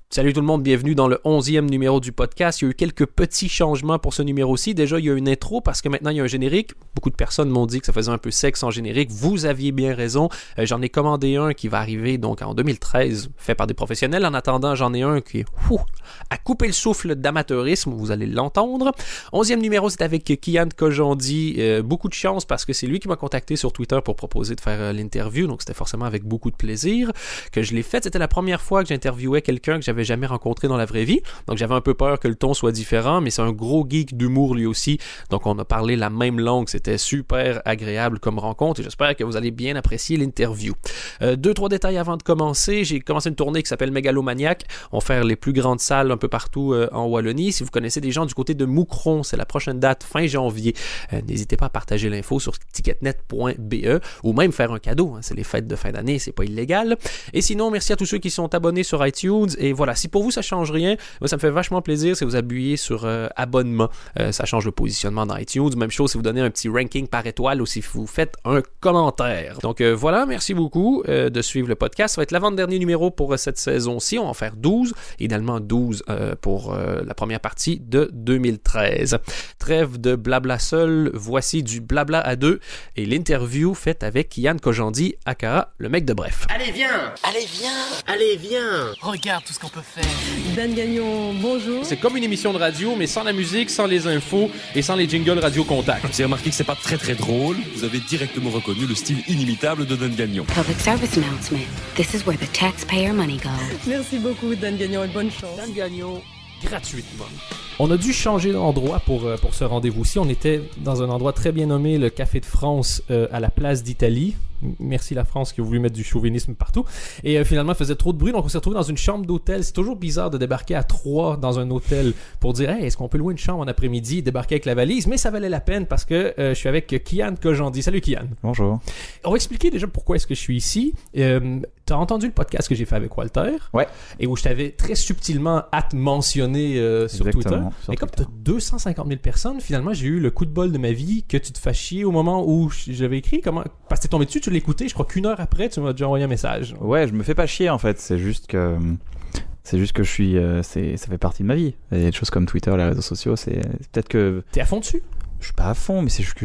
Salut tout le monde, bienvenue dans le 11e numéro du podcast. Il y a eu quelques petits changements pour ce numéro-ci. Déjà, il y a une intro parce que maintenant, il y a un générique. Beaucoup de personnes m'ont dit que ça faisait un peu sexe en générique. Vous aviez bien raison. J'en ai commandé un qui va arriver donc en 2013, fait par des professionnels. En attendant, j'en ai un qui est à couper le souffle d'amateurisme. Vous allez l'entendre. 11e numéro, c'est avec Kian Kojandi. Beaucoup de chance parce que c'est lui qui m'a contacté sur Twitter pour proposer de faire l'interview. Donc, c'était forcément avec beaucoup de plaisir que je l'ai fait. C'était la première fois que j'interviewais quelqu'un que j'avais jamais rencontré dans la vraie vie. Donc, j'avais un peu peur que le ton soit différent, mais c'est un gros geek d'humour lui aussi. Donc, on a parlé la même langue. C'était super agréable comme rencontre et j'espère que vous allez bien apprécier l'interview. 2-3 détails avant de commencer. J'ai commencé une tournée qui s'appelle Mégalomaniac. On va faire les plus grandes salles un peu partout en Wallonie. Si vous connaissez des gens du côté de Moucron, c'est la prochaine date, fin janvier. N'hésitez pas à partager l'info sur ticketnet.be ou même faire un cadeau. C'est les fêtes de fin d'année, c'est pas illégal. Et sinon, merci à tous ceux qui sont abonnés sur iTunes. Et voilà, si pour vous ça change rien, moi ça me fait vachement plaisir si vous appuyez sur abonnement. Ça change le positionnement dans iTunes. Même chose si vous donnez un petit ranking par étoile ou si vous faites un commentaire. Donc voilà, merci beaucoup de suivre le podcast. Ça va être l'avant-dernier numéro pour cette saison-ci. On va en faire 12, idéalement 12 pour la première partie de 2013. Trêve de blabla seul, voici du blabla à deux et l'interview faite avec Yann Kojandi, aka le mec de Bref. Allez viens, allez viens, regarde tout ce qu'on peut faire. Dan Gagnon, bonjour. C'est comme une émission de radio, mais sans la musique, sans les infos et sans les jingles radio contact. J'ai remarqué que c'est pas très drôle. Vous avez directement reconnu le style inimitable de Dan Gagnon. Public service announcement. This is where the taxpayer money goes. Merci beaucoup, Dan Gagnon, et bonne chance. Dan Gagnon, gratuitement. On a dû changer d'endroit pour ce rendez-vous-ci. On était dans un endroit très bien nommé, le Café de France, à la place d'Italie. Merci la France qui a voulu mettre du chauvinisme partout. Et finalement, il faisait trop de bruit, donc on s'est retrouvé dans une chambre d'hôtel. C'est toujours bizarre de débarquer à 3 dans un hôtel pour dire « Hey, est-ce qu'on peut louer une chambre en après-midi et débarquer avec la valise? » Mais ça valait la peine parce que je suis avec Kian Kojandi. Salut Kian. Bonjour. On va expliquer déjà pourquoi est-ce que je suis ici. T'as entendu le podcast que j'ai fait avec Walter? Ouais. Et où je t'avais très subtilement mentionné sur Twitter. Mais comme tu as 250 000 personnes, finalement, j'ai eu le coup de bol de ma vie que tu te fasses chier au moment où j'avais écrit. Parce que t'es tombé dessus, tu l'as écouté, je crois qu'une heure après, tu m'as déjà envoyé un message. Ouais, je me fais pas chier en fait. C'est juste que je suis. Ça fait partie de ma vie. Il y a des choses comme Twitter, les réseaux sociaux, c'est peut-être que. T'es à fond dessus? Je suis pas à fond, mais c'est juste que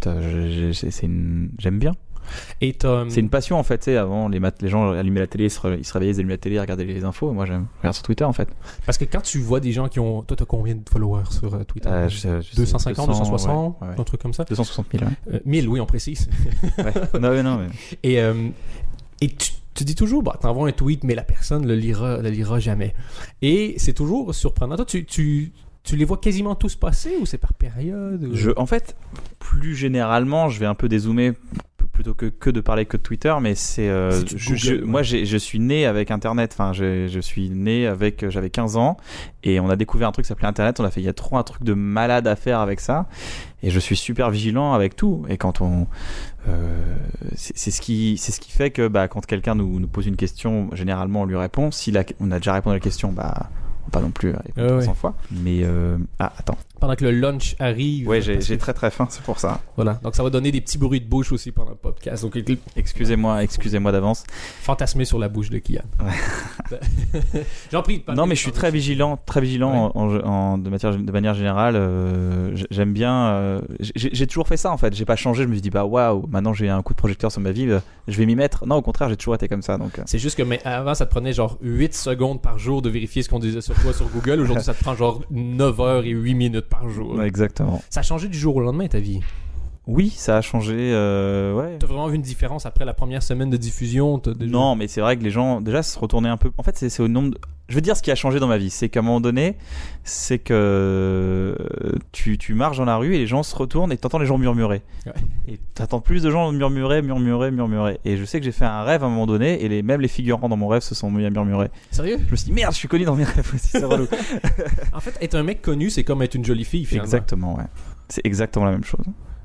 j'aime bien. Et c'est une passion en fait, tu sais, avant les gens allumaient la télé, ils se réveillaient, ils allumaient la télé, ils regardaient les infos, et moi je regarde sur Twitter en fait. Parce que quand tu vois des gens qui ont... Toi t'as combien de followers sur Twitter? 250, 260, ouais. Un truc comme ça? 260 000, ouais. 1000, oui, on précise. Ouais. Non, mais... Et tu dis toujours, t'envoies un tweet, mais la personne le lira jamais. Et c'est toujours surprenant. Toi, tu les vois quasiment tous passer ou c'est par période ou... En fait, plus généralement, je vais un peu dézoomer plutôt que de parler que de Twitter, mais c'est moi je suis né avec Internet. Enfin, je suis né avec, j'avais 15 ans et on a découvert un truc qui s'appelait Internet. On a fait, il y a trop un truc de malade à faire avec ça, et je suis super vigilant avec tout. Et quand c'est ce qui fait que quand quelqu'un nous pose une question, généralement on lui répond. Si on a déjà répondu à la question, pas non plus 300 fois. Mais attends. Pendant que le lunch arrive. Ouais, j'ai très faim, c'est pour ça. Voilà, donc ça va donner des petits bruits de bouche aussi pendant le podcast. Donc, excusez-moi d'avance. Fantasmer sur la bouche de Kian. Ouais. J'en prie. Non, mais je suis très vigilant ouais. De manière générale. J'aime bien. J'ai toujours fait ça en fait. J'ai pas changé. Je me suis dit waouh, maintenant j'ai un coup de projecteur sur ma vie. Je vais m'y mettre. Non, au contraire, j'ai toujours été comme ça. Donc. C'est juste que mais avant, ça te prenait genre 8 secondes par jour de vérifier ce qu'on disait sur toi sur Google. Aujourd'hui, ça te prend genre 9 heures et 8 minutes par jour. Ouais, exactement. Ça a changé du jour au lendemain ta vie? Oui, ça a changé. Ouais. T'as vraiment vu une différence après la première semaine de diffusion? Non, mais c'est vrai que les gens déjà se retournaient un peu. En fait, c'est au nombre. Je veux dire, ce qui a changé dans ma vie, c'est qu'à un moment donné, c'est que tu marches dans la rue et les gens se retournent et t'entends les gens murmurer. Ouais. Et t'entends plus de gens murmurer. Et je sais que j'ai fait un rêve à un moment donné et même les figurants dans mon rêve se sont mis à murmurer. Sérieux? Je me suis dit merde, je suis connu dans mes rêves aussi, c'est relou. En fait, être un mec connu, c'est comme être une jolie fille finalement. Exactement, ouais. C'est exactement la même chose.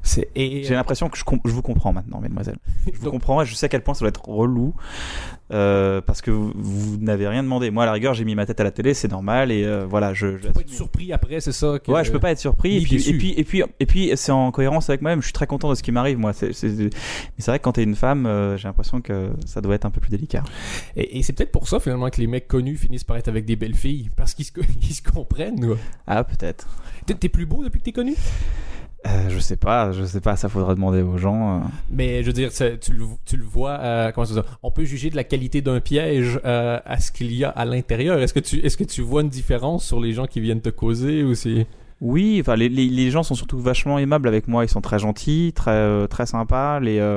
J'ai l'impression que je vous comprends maintenant, mesdemoiselles. Je vous comprends et je sais à quel point ça doit être relou parce que vous n'avez rien demandé. Moi, à la rigueur, j'ai mis ma tête à la télé, c'est normal et voilà. Tu peux pas être surpris après, c'est ça Ouais, je peux pas être surpris. Et puis, c'est en cohérence avec moi-même. Je suis très content de ce qui m'arrive, moi. Mais c'est vrai que quand t'es une femme, j'ai l'impression que ça doit être un peu plus délicat. Et c'est peut-être pour ça, finalement, que les mecs connus finissent par être avec des belles filles parce qu'ils se comprennent. Ouais. Ah, peut-être. T'es plus beau depuis que t'es connu? Je sais pas, ça faudra demander aux gens. Mais je veux dire, tu le vois, comment ça se dit? On peut juger de la qualité d'un piège à ce qu'il y a à l'intérieur. Est-ce que tu vois une différence sur les gens qui viennent te causer ou c'est... Oui, enfin les gens sont surtout vachement aimables avec moi, ils sont très gentils, très très sympas.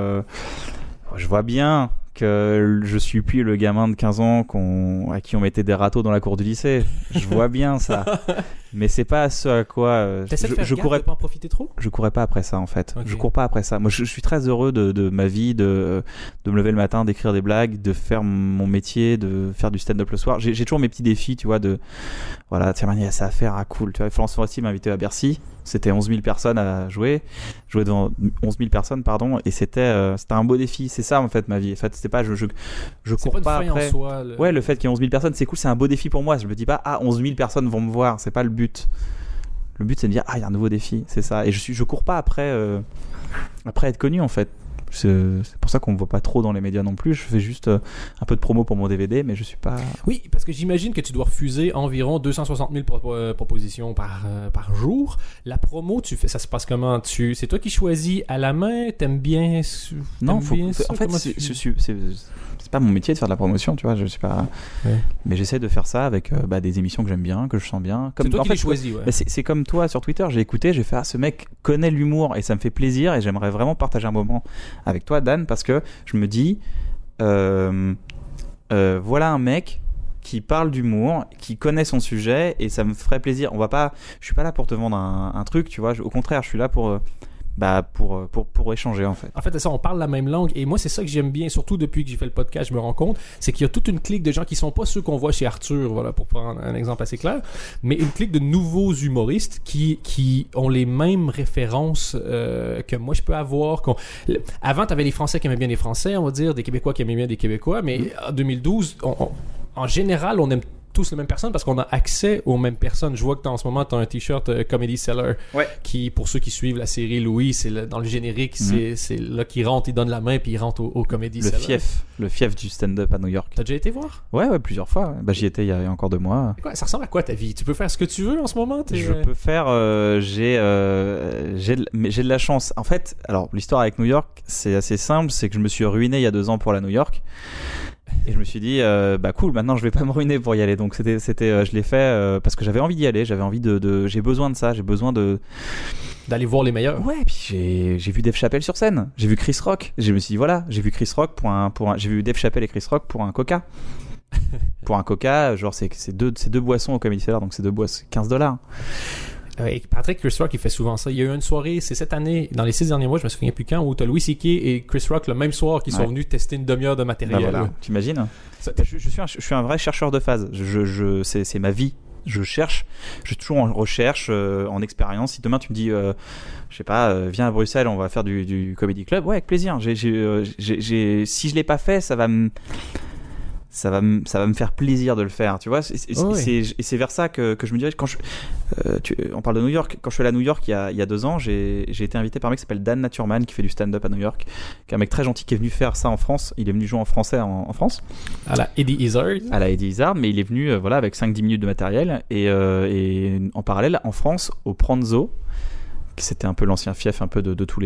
Je vois bien que je suis plus le gamin de 15 ans à qui on mettait des râteaux dans la cour du lycée. Je vois bien ça. Mais c'est pas ce à quoi je courais pas en profiter trop. Je courais pas après ça en fait. Okay. Je cours pas après ça. Moi je suis très heureux de ma vie, de me lever le matin, d'écrire des blagues, de faire mon métier, de faire du stand-up le soir. J'ai toujours mes petits défis, tu vois, voilà, tiens, il y a ça à faire, cool. Tu vois, Florence Foresti m'a invité à Bercy. C'était 11 000 personnes à jouer devant 11 000 personnes, pardon, et c'était un beau défi. C'est ça en fait ma vie. En fait, c'était pas je cours pas après. En soi, Ouais, le fait qu'il y ait 11 000 personnes, c'est cool, c'est un beau défi pour moi. Je me dis pas 11 000 personnes vont me voir, c'est pas le but. Le but c'est de dire il y a un nouveau défi, c'est ça. Et je cours pas après être connu en fait. C'est pour ça qu'on me voit pas trop dans les médias non plus. Je fais juste un peu de promo pour mon DVD, mais je suis pas... Oui, parce que j'imagine que tu dois refuser environ 260 000 propositions par jour. La promo, ça se passe comment? C'est toi qui choisis à la main? T'aimes bien Non, bien ça? En fait, c'est pas mon métier de faire de la promotion, tu vois. Je sais pas... Ouais. Mais j'essaie de faire ça avec des émissions que j'aime bien, que je sens bien. C'est toi qui les choisis, ouais. C'est comme toi sur Twitter, j'ai écouté, j'ai fait ce mec connaît l'humour et ça me fait plaisir et j'aimerais vraiment partager un moment avec toi, Dan, parce que je me dis voilà un mec qui parle d'humour, qui connaît son sujet et ça me ferait plaisir. Je suis pas là pour te vendre un truc, tu vois. Au contraire, je suis là pour échanger en fait. En fait, c'est ça, on parle la même langue et moi c'est ça que j'aime bien, surtout depuis que j'ai fait le podcast, je me rends compte, c'est qu'il y a toute une clique de gens qui sont pas ceux qu'on voit chez Arthur, voilà, pour prendre un exemple assez clair, mais une clique de nouveaux humoristes qui ont les mêmes références que moi je peux avoir. Avant, t'avais les Français qui aimaient bien les Français, on va dire, des Québécois qui aimaient bien des Québécois, mais en 2012, en général, on aime tous les mêmes personnes parce qu'on a accès aux mêmes personnes. Je vois que en ce moment, tu as un t-shirt Comedy Seller qui, pour ceux qui suivent la série Louis, dans le générique, c'est là qu'il rentre, il donne la main puis il rentre au Comedy Seller. Le fief du stand-up à New York. T'as déjà été voir? Ouais, plusieurs fois. J'y étais il y a encore 2 mois. Ça ressemble à quoi ta vie? Tu peux faire ce que tu veux en ce moment? Je peux faire... j'ai de la chance. En fait, alors l'histoire avec New York, c'est assez simple. C'est que je me suis ruiné il y a 2 ans pour la New York. Et je me suis dit cool, maintenant je vais pas me ruiner pour y aller. Donc c'était je l'ai fait parce que j'avais envie d'y aller, j'avais envie j'ai besoin de ça, j'ai besoin d'aller voir les meilleurs. Ouais, puis j'ai vu Dave Chappelle sur scène, j'ai vu Chris Rock, je me suis dit voilà, j'ai vu Chris Rock j'ai vu Dave Chappelle et Chris Rock pour un Coca. Pour un Coca, genre c'est deux boissons au Comedy Cellar, donc c'est 2 boissons, $15. Et Patrick, Chris Rock, il fait souvent ça. Il y a eu une soirée, c'est cette année, dans les 6 derniers mois, je me souviens plus quand, où t'as Louis C.K. et Chris Rock le même soir qui sont venus tester une demi-heure de matériel. Voilà. T'imagines? Je suis un vrai chercheur de phase. C'est ma vie. Je suis toujours en recherche, en expérience. Si demain tu me dis, je sais pas, viens à Bruxelles, on va faire du comedy club, ouais, avec plaisir. Si je l'ai pas fait, ça va me faire plaisir de le faire, tu vois. C'est vers ça que je me dirais. On parle de New York. Quand je suis allé à New York il y a 2 ans, j'ai été invité par un mec qui s'appelle Dan Naturman, qui fait du stand-up à New York, qui est un mec très gentil qui est venu faire ça en France. Il est venu jouer en français en France. À la Eddie Izzard. Mais il est venu avec 5-10 minutes de matériel. Et en parallèle, en France, au Pranzo, c'était un peu l'ancien fief un peu de toute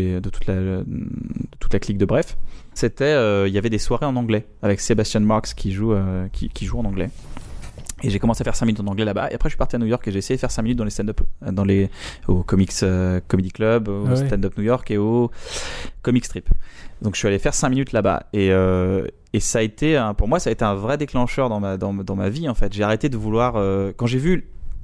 la clique de Bref. C'était il y avait des soirées en anglais avec Sebastian Marks qui joue en anglais. Et j'ai commencé à faire 5 minutes en anglais là-bas. Et après, je suis parti à New York et j'ai essayé de faire 5 minutes dans les stand-up, au Comics Comedy Club, au Stand-Up New York et au Comic Strip. Donc, je suis allé faire 5 minutes là-bas. Et ça a été, pour moi, ça a été un vrai déclencheur dans ma vie, en fait. J'ai arrêté de vouloir, quand j'ai vu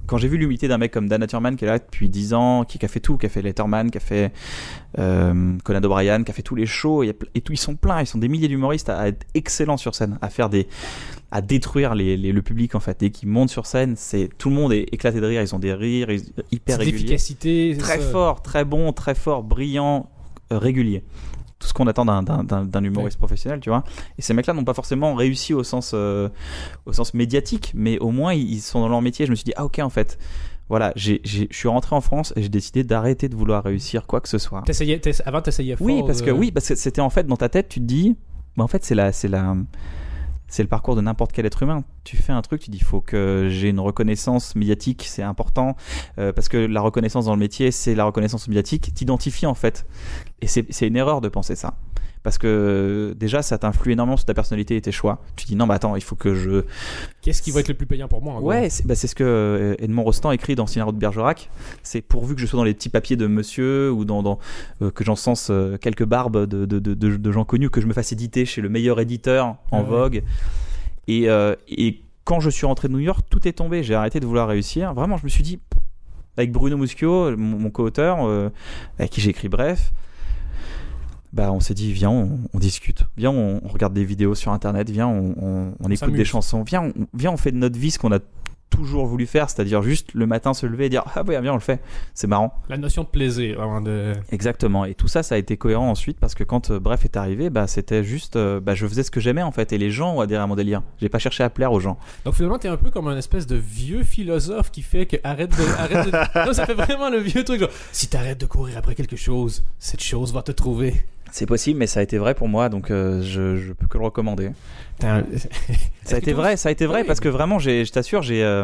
quand j'ai vu l'humilité d'un mec comme Dan Naturman qui est là depuis 10 ans, qui a fait tout, qui a fait Letterman, qui a fait Conan O'Brien, qui a fait tous les shows et tout, ils sont pleins, ils sont des milliers d'humoristes à être excellents sur scène, à détruire le public en fait. Dès qu'ils montent sur scène, tout le monde est éclaté de rire, ils ont des rires hyper réguliers. L'efficacité, très fort, très bon, très fort, brillant, régulier. Tout ce qu'on attend d'un humoriste professionnel, tu vois. Et ces mecs-là n'ont pas forcément réussi au sens médiatique, mais au moins ils sont dans leur métier. Je me suis dit, ok, en fait, voilà, je suis rentré en France et j'ai décidé d'arrêter de vouloir réussir quoi que ce soit. Avant, t'essayais fort. Oui, parce que c'était en fait dans ta tête, tu te dis, en fait, c'est le parcours de n'importe quel être humain. Tu fais un truc, tu dis, il faut que j'ai une reconnaissance médiatique, c'est important, parce que la reconnaissance dans le métier, c'est la reconnaissance médiatique. T'identifies en fait. Et c'est une erreur de penser ça. Parce que déjà, ça t'influe énormément sur ta personnalité et tes choix. Tu dis, non, mais attends, il faut que je... Qu'est-ce qui va être le plus payant pour moi en gros ? Ouais, c'est ce que Edmond Rostand écrit dans Scénario de Bergerac. C'est pourvu que je sois dans les petits papiers de monsieur ou que j'encense quelques barbes de gens connus, que je me fasse éditer chez le meilleur éditeur en vogue. Et quand je suis rentré de New York, tout est tombé. J'ai arrêté de vouloir réussir. Vraiment, je me suis dit, avec Bruno Muschio, mon co-auteur, avec qui j'ai écrit Bref, on s'est dit, viens, on discute. Viens, on regarde des vidéos sur Internet. Viens, on écoute des chansons. Viens, on fait de notre vie ce qu'on a toujours voulu faire, c'est-à-dire juste le matin se lever et dire, ah ouais, viens, on le fait. C'est marrant. La notion de plaisir, vraiment de... Exactement. Et tout ça, ça a été cohérent ensuite parce que quand Bref est arrivé, c'était juste, je faisais ce que j'aimais en fait. Et les gens ont adhéré à mon délire. J'ai pas cherché à plaire aux gens. Donc finalement, t'es un peu comme un espèce de vieux philosophe qui fait que arrête de... Non, ça fait vraiment le vieux truc, genre, si t'arrêtes de courir après quelque chose, cette chose va te trouver. C'est possible, mais ça a été vrai pour moi, donc je peux que le recommander. Ça a été vrai parce que vraiment, je t'assure,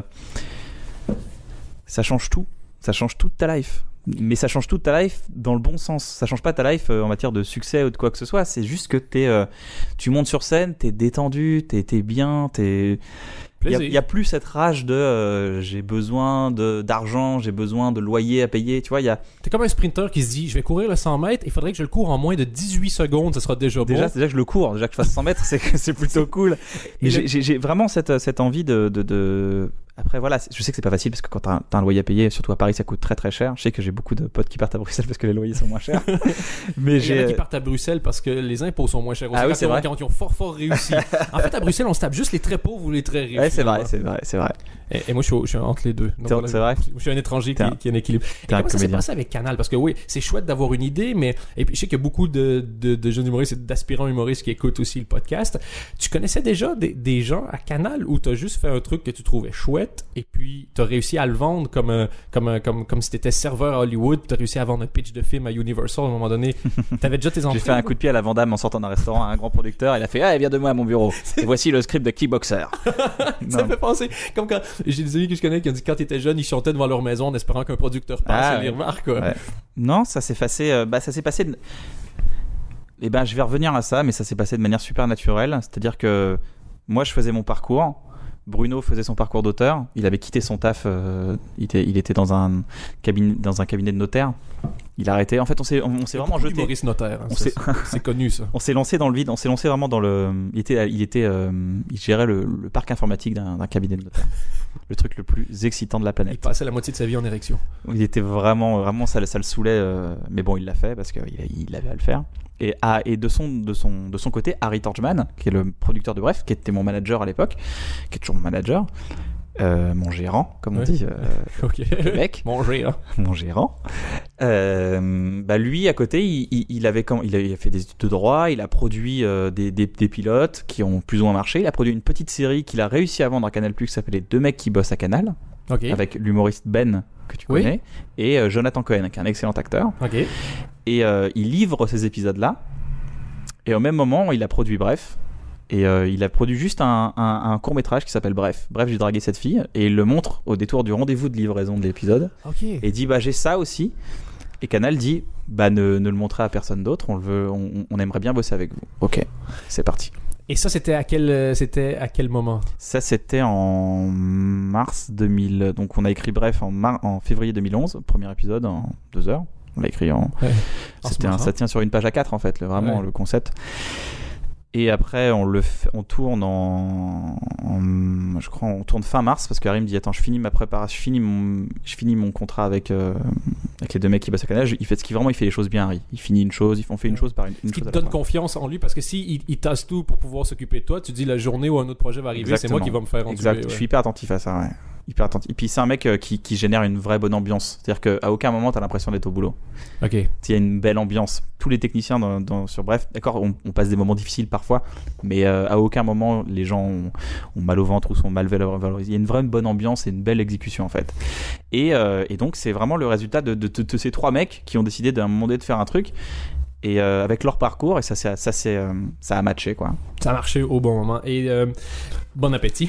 ça change tout. Ça change toute ta life. Mais ça change toute ta life dans le bon sens. Ça change pas ta life en matière de succès ou de quoi que ce soit. C'est juste que tu montes sur scène, t'es détendu, t'es bien, il y a plus cette rage de j'ai besoin d'argent, j'ai besoin de loyer à payer, tu vois. T'es comme un sprinter qui se dit, je vais courir le 100 mètres, il faudrait que je le cours en moins de 18 secondes, ça sera déjà bon. Déjà que je le cours, déjà que je fasse 100 mètres, c'est plutôt cool. Mais j'ai vraiment cette envie de... Après voilà, je sais que c'est pas facile parce que quand t'as un loyer à payer, surtout à Paris, ça coûte très très cher. Je sais que j'ai beaucoup de potes qui partent à Bruxelles parce que les loyers sont moins chers. Mais il y en a qui partent à Bruxelles parce que les impôts sont moins chers aussi. Ah oui, c'est vrai. Quand ils ont fort réussi. En fait, à Bruxelles, on se tape juste les très pauvres ou les très riches. Ouais, c'est vrai. Et moi, je suis entre les deux. Donc, voilà, c'est vrai. Je suis un étranger qui a un équilibre. Et comment ça s'est passé avec Canal ? Parce que oui, c'est chouette d'avoir une idée, mais et puis, je sais qu'il y a beaucoup de jeunes humoristes et d'aspirants humoristes qui écoutent aussi le podcast. Tu connaissais déjà des gens à Canal où t'as juste fait un truc que tu trouvais chouette et puis t'as réussi à le vendre comme si t'étais serveur à Hollywood, t'as réussi à vendre un pitch de film à Universal à un moment donné. T'avais déjà tes entrées. J'ai fait un coup de pied à la Van Damme en sortant d'un restaurant à un grand producteur. Il a fait, viens de moi à mon bureau. Et voici le script de Kickboxer. Ça me fait penser comme quand j'ai des amis que je connais qui ont dit quand ils étaient jeunes, ils chantaient devant leur maison en espérant qu'un producteur passe et les remarque. Ouais. Non, ça s'est passé. Et je vais revenir à ça, mais ça s'est passé de manière super naturelle. C'est-à-dire que moi, je faisais mon parcours. Bruno faisait son parcours d'auteur. Il avait quitté son taf. Il était dans un cabinet de notaire. Il a arrêté. En fait, on s'est vraiment jeté. Maurice Notaire. Hein, c'est connu ça. On s'est lancé dans le vide. On s'est lancé vraiment dans le. Il gérait le parc informatique d'un cabinet de notaire. Le truc le plus excitant de la planète. Il passait la moitié de sa vie en érection. Il était vraiment ça le saoulait. Mais bon, il l'a fait parce qu'il avait à le faire. Et de son côté, Harry Torgman, qui est le producteur de Bref, qui était mon manager à l'époque, qui est toujours mon manager, mon gérant, comme on dit, le mec. Mon gérant. Lui, à côté, il a fait des études de droit, il a produit des pilotes qui ont plus ou moins marché, il a produit une petite série qu'il a réussi à vendre à Canal+, qui s'appelait Deux mecs qui bossent à Canal, avec l'humoriste Ben, que tu connais, et Jonathan Cohen, qui est un excellent acteur. Et il livre ces épisodes-là, et au même moment, il a produit Bref. Et il a produit juste un court-métrage qui s'appelle Bref, j'ai dragué cette fille, et il le montre au détour du rendez-vous de livraison de l'épisode. Et dit j'ai ça aussi. Et Canal dit ne le montrez à personne d'autre, on aimerait bien bosser avec vous. Ok, c'est parti. Et ça, c'était à quel moment ? Ça, c'était en mars 2000. Donc on a écrit Bref en février 2011, premier épisode en 2 heures. On l'a écrit ça tient sur une page A4 en fait, vraiment le concept. Et après, on tourne je crois, on tourne fin mars parce qu'Harry me dit attends, je finis ma préparation, je finis mon contrat avec les 2 mecs qui bossent à Canal. Il fait les choses bien, Harry. Il finit une chose, on fait une chose par une chose. Ce qui te donne confiance en lui parce que si il tasse tout pour pouvoir s'occuper de toi, tu dis la journée où un autre projet va arriver, Exactement. c'est moi qui va me faire Exact. entuber. Je suis hyper attentif à ça, ouais. Hyper attentif. Et puis c'est un mec qui génère une vraie bonne ambiance. C'est-à-dire qu'à aucun moment t'as l'impression d'être au boulot. Ok. Il y a une belle ambiance. Tous les techniciens sur Bref, d'accord, on passe des moments difficiles parfois, mais à aucun moment les gens ont mal au ventre ou sont mal valorisés. Il y a une vraie bonne ambiance et une belle exécution en fait. Et donc c'est vraiment le résultat de ces 3 mecs qui ont décidé d'un moment donné de faire un truc. Et avec leur parcours, et ça a matché quoi. Ça a marché au bon moment. Et bon appétit.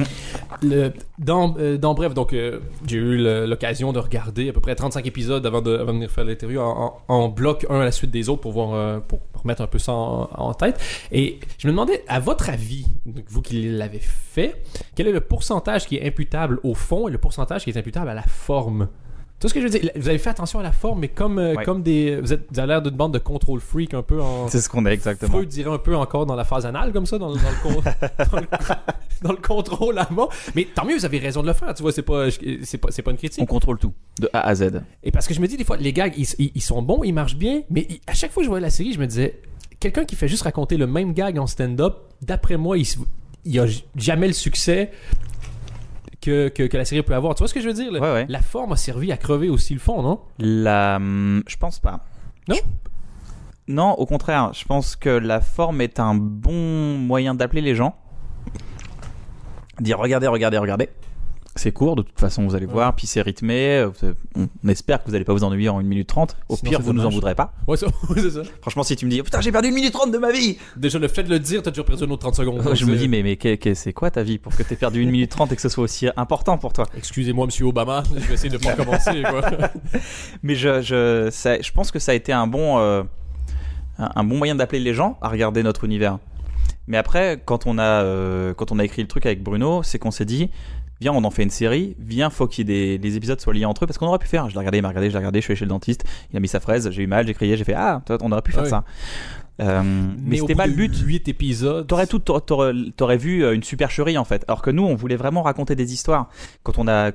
Dans Bref, donc j'ai eu l'occasion de regarder à peu près 35 épisodes avant de venir faire l'interview en bloc, un à la suite des autres pour remettre un peu ça en tête. Et je me demandais, à votre avis, vous qui l'avez fait, quel est le pourcentage qui est imputable au fond et le pourcentage qui est imputable à la forme? Tout ce que je veux dire, vous avez fait attention à la forme, mais comme vous avez l'air d'une bande de control freak un peu en... C'est ce qu'on est exactement. Freud dirait un peu encore dans la phase anale comme ça, dans le contrôle à mort. Mais tant mieux, vous avez raison de le faire, tu vois, c'est pas une critique. On contrôle tout, de A à Z. Et parce que je me dis des fois, les gags, ils sont bons, ils marchent bien, mais à chaque fois que je voyais la série, je me disais, quelqu'un qui fait juste raconter le même gag en stand-up, d'après moi, il a jamais le succès que la série peut avoir. Tu vois ce que je veux dire? Ouais. La forme a servi à crever aussi le fond, non? Je pense pas. Non? Non, au contraire. Je pense que la forme est un bon moyen d'appeler les gens. Dire regardez. C'est court, de toute façon, vous allez voir. Puis c'est rythmé. On espère que vous n'allez pas vous ennuyer en 1 minute 30. Au Sinon, pire, c'est vous nous en dommage. voudrez pas. Ouais, c'est ça. Franchement, si tu me dis putain, j'ai perdu 1 minute 30 de ma vie. Déjà, le fait de le dire, t'as déjà perdu une autre 30 secondes. Je me dis, mais c'est quoi ta vie pour que t'aies perdu 1 minute 30 et que ce soit aussi important pour toi? Excusez-moi, monsieur Obama, je vais essayer de pas commencer, quoi. Mais je pense que ça a été un bon moyen d'appeler les gens à regarder notre univers. Mais après, quand on a écrit le truc avec Bruno, c'est qu'on s'est dit, viens, on en fait une série, faut qu'il y ait les épisodes soient liés entre eux, parce qu'on aurait pu faire, je l'ai regardé, il m'a regardé, je l'ai regardé, je suis allé chez le dentiste, il a mis sa fraise, j'ai eu mal, j'ai crié, j'ai fait, on aurait pu faire ça. Mais c'était pas le but. 8 épisodes. T'aurais vu une supercherie en fait. Alors que nous, on voulait vraiment raconter des histoires. Quand on a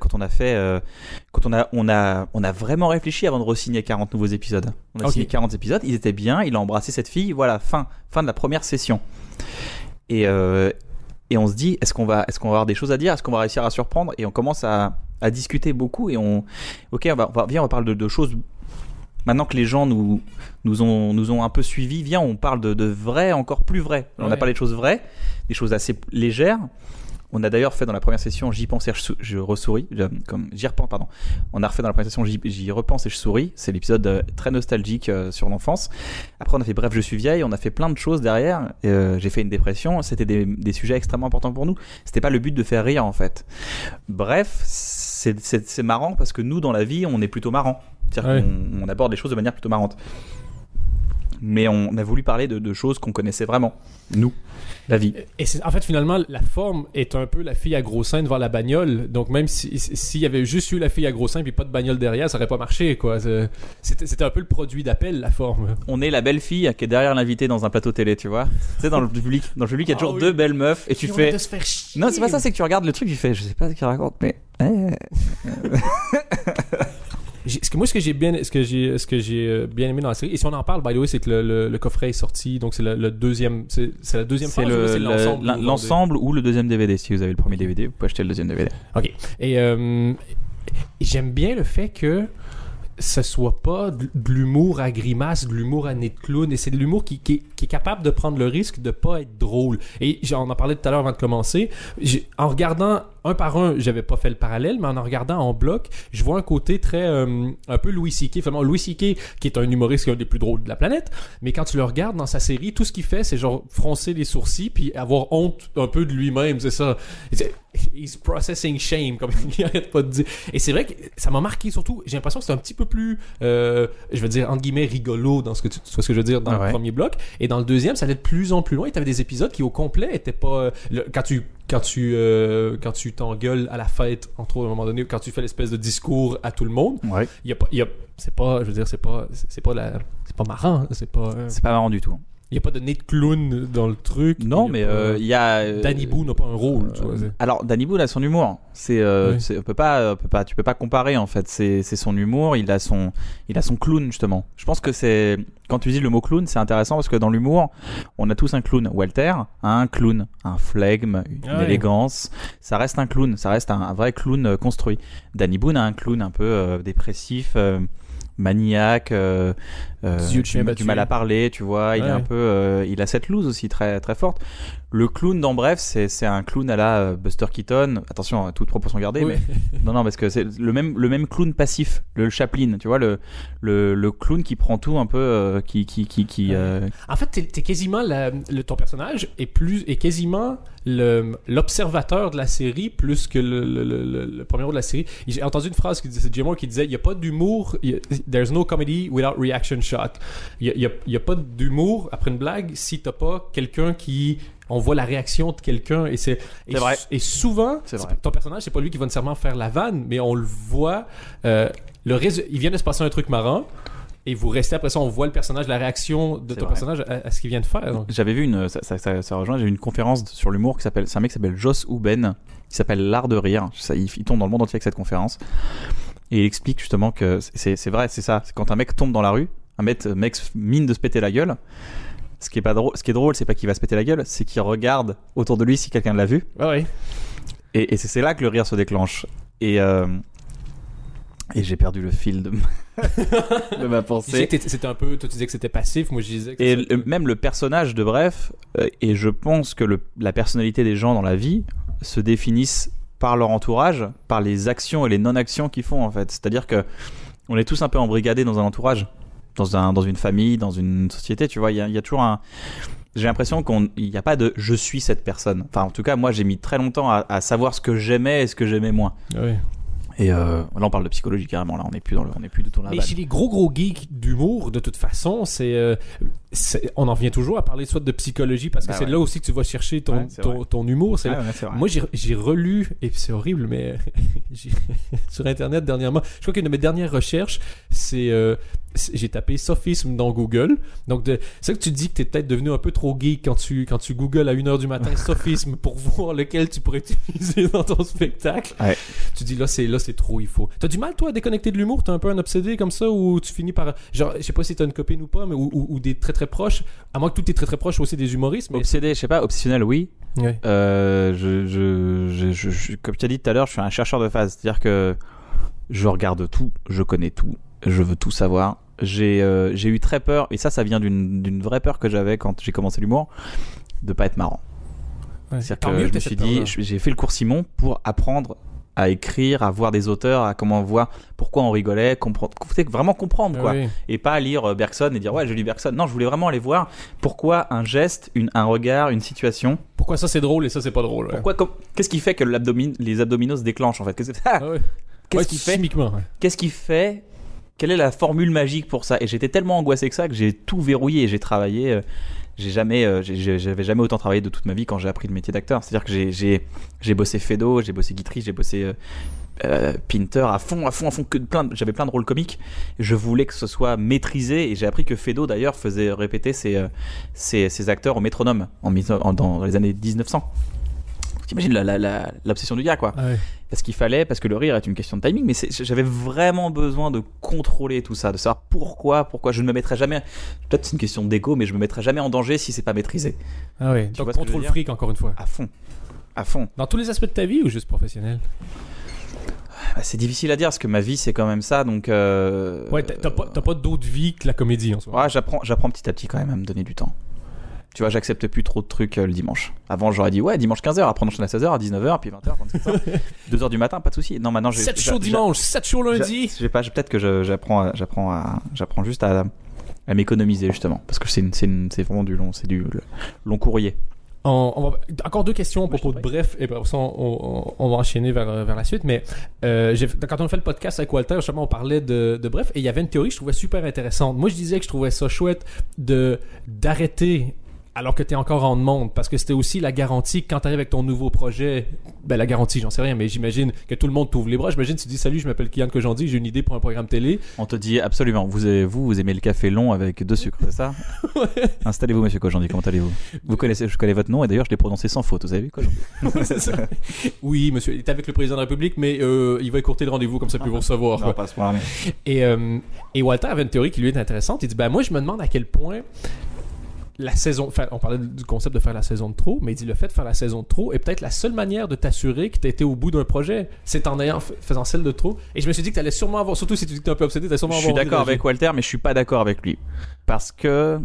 vraiment réfléchi avant de re-signer 40 nouveaux épisodes. On a signé 40 épisodes, ils étaient bien, il a embrassé cette fille, voilà, fin de la première session. Et on se dit, est-ce qu'on va avoir des choses à dire, est-ce qu'on va réussir à surprendre, et on commence à discuter beaucoup, et on parle de choses. Maintenant que les gens nous ont un peu suivis, viens, on parle de vrai, encore plus vrai. On a parlé de choses vraies, des choses assez légères. On a d'ailleurs fait dans la première session, j'y pense et je ressouris, j'y repense, pardon. On a refait dans la première session, j'y repense et je souris. C'est l'épisode très nostalgique sur l'enfance. Après, on a fait Bref, je suis vieille. On a fait plein de choses derrière. J'ai fait une dépression. C'était des sujets extrêmement importants pour nous. C'était pas le but de faire rire, en fait. Bref, c'est marrant parce que nous, dans la vie, on est plutôt marrant. C'est-à-dire qu'on aborde les choses de manière plutôt marrante. Mais on a voulu parler de choses qu'on connaissait vraiment. Nous. La vie. Et en fait, finalement, la forme est un peu la fille à gros seins devant la bagnole. Donc, même s'il y avait juste eu la fille à gros seins puis pas de bagnole derrière, ça aurait pas marché, quoi. C'était un peu le produit d'appel, la forme. On est la belle fille qui est derrière l'invité dans un plateau télé, tu vois. Tu sais, dans le public, il y a toujours deux belles meufs et tu fais. De se faire chier. Non, c'est pas ça, c'est que tu regardes le truc, tu fais, je sais pas ce qu'il raconte, mais. Ce que j'ai bien aimé dans la série, et si on en parle, by the way, c'est que le coffret est sorti, donc c'est le deuxième, c'est la deuxième c'est phase, c'est l'ensemble ou le deuxième DVD. Si vous avez le premier DVD, vous pouvez acheter le deuxième DVD. Ok. Et j'aime bien le fait que ce soit pas de l'humour à grimace, de l'humour à nez de clown, et c'est de l'humour qui est capable de prendre le risque de pas être drôle. Et on en parlait tout à l'heure avant de commencer. En regardant un par un, j'avais pas fait le parallèle, mais en regardant en bloc, je vois un côté très un peu Louis C.K. Finalement, Louis C.K. qui est un humoriste qui est un des plus drôles de la planète, mais quand tu le regardes dans sa série, tout ce qu'il fait, c'est genre froncer les sourcils puis avoir honte un peu de lui-même, c'est ça. He's processing shame, comme il arrête pas de dire. Et c'est vrai que ça m'a marqué, surtout, j'ai l'impression que c'est un petit peu plus, je veux dire, entre guillemets, rigolo dans tu vois ce que je veux dire, dans le premier bloc. Et dans le deuxième, ça allait de plus en plus loin. Et t'avais des épisodes qui, au complet, étaient pas... Quand tu t'engueules à la fête, entre autres, à un moment donné, quand tu fais l'espèce de discours à tout le monde, c'est pas marrant, c'est pas marrant du tout. Il n'y a pas de nez de clown dans le truc. Non, mais il y a. Danny Boone n'a pas un rôle. Tu vois, alors, Danny Boone a son humour. Tu peux pas comparer en fait. C'est son humour. Il a son clown justement. Je pense que c'est quand tu dis le mot clown, c'est intéressant parce que dans l'humour, on a tous un clown. Walter a un clown, un flegme, une élégance. Ça reste un clown. Ça reste un vrai clown construit. Danny Boone a un clown un peu dépressif. Maniaque, du mal à parler, tu vois. Il est un peu, il a cette loose aussi très très forte. Le clown dans Bref, c'est un clown à la Buster Keaton. Attention, à toute proportion gardée, mais non parce que c'est le même clown passif, le Chaplin, tu vois, le clown qui prend tout un peu, En fait, t'es quasiment ton personnage est quasiment l'observateur de la série plus que le premier rôle de la série. J'ai entendu une phrase c'est Jim Moore qui disait il n'y a pas d'humour, there's no comedy without reaction shot. Il y a pas d'humour après une blague si t'as pas quelqu'un on voit la réaction de quelqu'un c'est vrai. Et souvent ton personnage c'est pas lui qui va nécessairement faire la vanne, mais on le voit il vient de se passer un truc marrant. Et vous restez après ça, on voit le personnage, la réaction de ton personnage à ce qu'il vient de faire. Donc. J'avais vu ça rejoint. J'ai vu une conférence sur l'humour c'est un mec qui s'appelle Joss Uben, qui s'appelle L'Art de rire. Il tombe dans le monde entier avec cette conférence. Et il explique justement que c'est vrai, c'est ça. C'est quand un mec tombe dans la rue, un mec mine de se péter la gueule. Ce qui est drôle, c'est pas qu'il va se péter la gueule, c'est qu'il regarde autour de lui si quelqu'un l'a vu. Ah oui. Et c'est là que le rire se déclenche. Et j'ai perdu le fil de ma pensée. C'était un peu, toi tu disais que c'était passif, moi je disais que même le personnage de Bref, et je pense que la personnalité des gens dans la vie se définissent par leur entourage, par les actions et les non-actions qu'ils font en fait. C'est-à-dire que on est tous un peu embrigadés dans un entourage, dans une famille, dans une société, tu vois. Il y a toujours j'ai l'impression qu'il n'y a pas de je suis cette personne. Enfin, en tout cas, moi j'ai mis très longtemps à savoir ce que j'aimais et ce que j'aimais moins. Oui. Et là on parle de psychologie carrément, là on n'est plus du tout dans la mais chez les gros geeks d'humour de toute façon on en vient toujours à parler soit de psychologie parce que c'est là aussi que tu vas chercher ton humour. Moi j'ai relu, et c'est horrible mais sur internet dernièrement, je crois qu'une de mes dernières recherches j'ai tapé sophisme dans Google. Donc c'est ça que tu dis que t'es peut-être devenu un peu trop geek quand tu googles à 1h du matin sophisme pour voir lequel tu pourrais utiliser dans ton spectacle. Ouais. Tu dis là c'est trop, il faut. T'as du mal toi à déconnecter de l'humour? T'es un peu un obsédé comme ça ou tu finis par genre je sais pas si t'as une copine ou pas mais ou des très très proches, à moins que tout est très très proche aussi des humoristes. Mais obsédé, je sais pas, obsessionnel oui. Ouais. Comme tu as dit tout à l'heure, je suis un chercheur de phase, c'est-à-dire que je regarde tout, je connais tout, je veux tout savoir. J'ai eu très peur, et ça vient d'une vraie peur que j'avais quand j'ai commencé l'humour, de pas être marrant. Ouais. C'est-à-dire que je me suis dit, j'ai fait le cours Simon pour apprendre à écrire, à voir des auteurs, à comment voir pourquoi on rigolait, vraiment comprendre quoi, et pas lire Bergson et dire ouais je lis Bergson. Non, je voulais vraiment aller voir pourquoi un geste, un regard, une situation. Pourquoi ça c'est drôle et ça c'est pas drôle. Ouais. Qu'est-ce qui fait que les abdominaux se déclenchent en fait? Qu'est-ce qui fait chimiquement. Ouais. Qu'est-ce qui fait? Quelle est la formule magique pour ça? Et j'étais tellement angoissé que ça que j'ai tout verrouillé et j'ai travaillé. J'avais jamais autant travaillé de toute ma vie quand j'ai appris le métier d'acteur. C'est-à-dire que j'ai bossé Fedo, j'ai bossé Guitry, j'ai bossé Pinter à fond, j'avais plein de rôles comiques. Je voulais que ce soit maîtrisé et j'ai appris que Fedo d'ailleurs faisait répéter ses acteurs au métronome dans les années 1900. T'imagines l'obsession du gars quoi. Ah ouais. Parce que le rire est une question de timing, mais j'avais vraiment besoin de contrôler tout ça, de savoir pourquoi je ne me mettrais jamais, peut-être c'est une question d'égo, mais je me mettrais jamais en danger si c'est pas maîtrisé. Ah oui, donc contrôle fric encore une fois. À fond. Dans tous les aspects de ta vie ou juste professionnel? C'est difficile à dire parce que ma vie c'est quand même ça, donc ouais, t'as pas d'autre vie que la comédie en soi. Ouais, j'apprends petit à petit quand même à me donner du temps. Tu vois, j'accepte plus trop de trucs le dimanche. Avant, j'aurais dit, ouais, dimanche 15h, après on enchaîne à 16h, à 19h, puis 20h, 2h du matin, pas de souci. Non, maintenant, 7 jours dimanche, 7 jours lundi. Peut-être que j'apprends juste à m'économiser, justement. Parce que c'est vraiment du long courrier. On va, encore 2 questions à propos de Bref, et après ça, on va enchaîner vers la suite. Mais quand on a fait le podcast avec Walter, justement, on parlait de Bref, et il y avait une théorie que je trouvais super intéressante. Moi, je disais que je trouvais ça chouette d'arrêter alors que tu es encore en demande, parce que c'était aussi la garantie quand tu arrives avec ton nouveau projet. Ben, la garantie, j'en sais rien, mais j'imagine que tout le monde t'ouvre les bras. J'imagine tu dis salut, je m'appelle Kian Kojandi, j'ai une idée pour un programme télé. On te dit absolument, vous aimez le café long avec 2 sucres, c'est ça? Ouais. Installez-vous, monsieur Kojandi, comment allez-vous? Je connais votre nom et d'ailleurs je l'ai prononcé sans faute, vous avez vu Kojandi? C'est ça. Oui, monsieur, il est avec le président de la République, mais il va écourter le rendez-vous comme ça peut vous recevoir. Non, pas à ce point-là, mais... Et Walter avait une théorie qui lui est intéressante. Il dit ben moi je me demande à quel point la saison, enfin, on parlait du concept de faire la saison de trop, mais il dit le fait de faire la saison de trop est peut-être la seule manière de t'assurer que tu as été au bout d'un projet, c'est en faisant celle de trop. Et je me suis dit que tu allais sûrement avoir, surtout si tu dis que tu es un peu obsédé, tu allais sûrement avoir. Je suis d'accord avec Walter, mais je suis pas d'accord avec lui parce que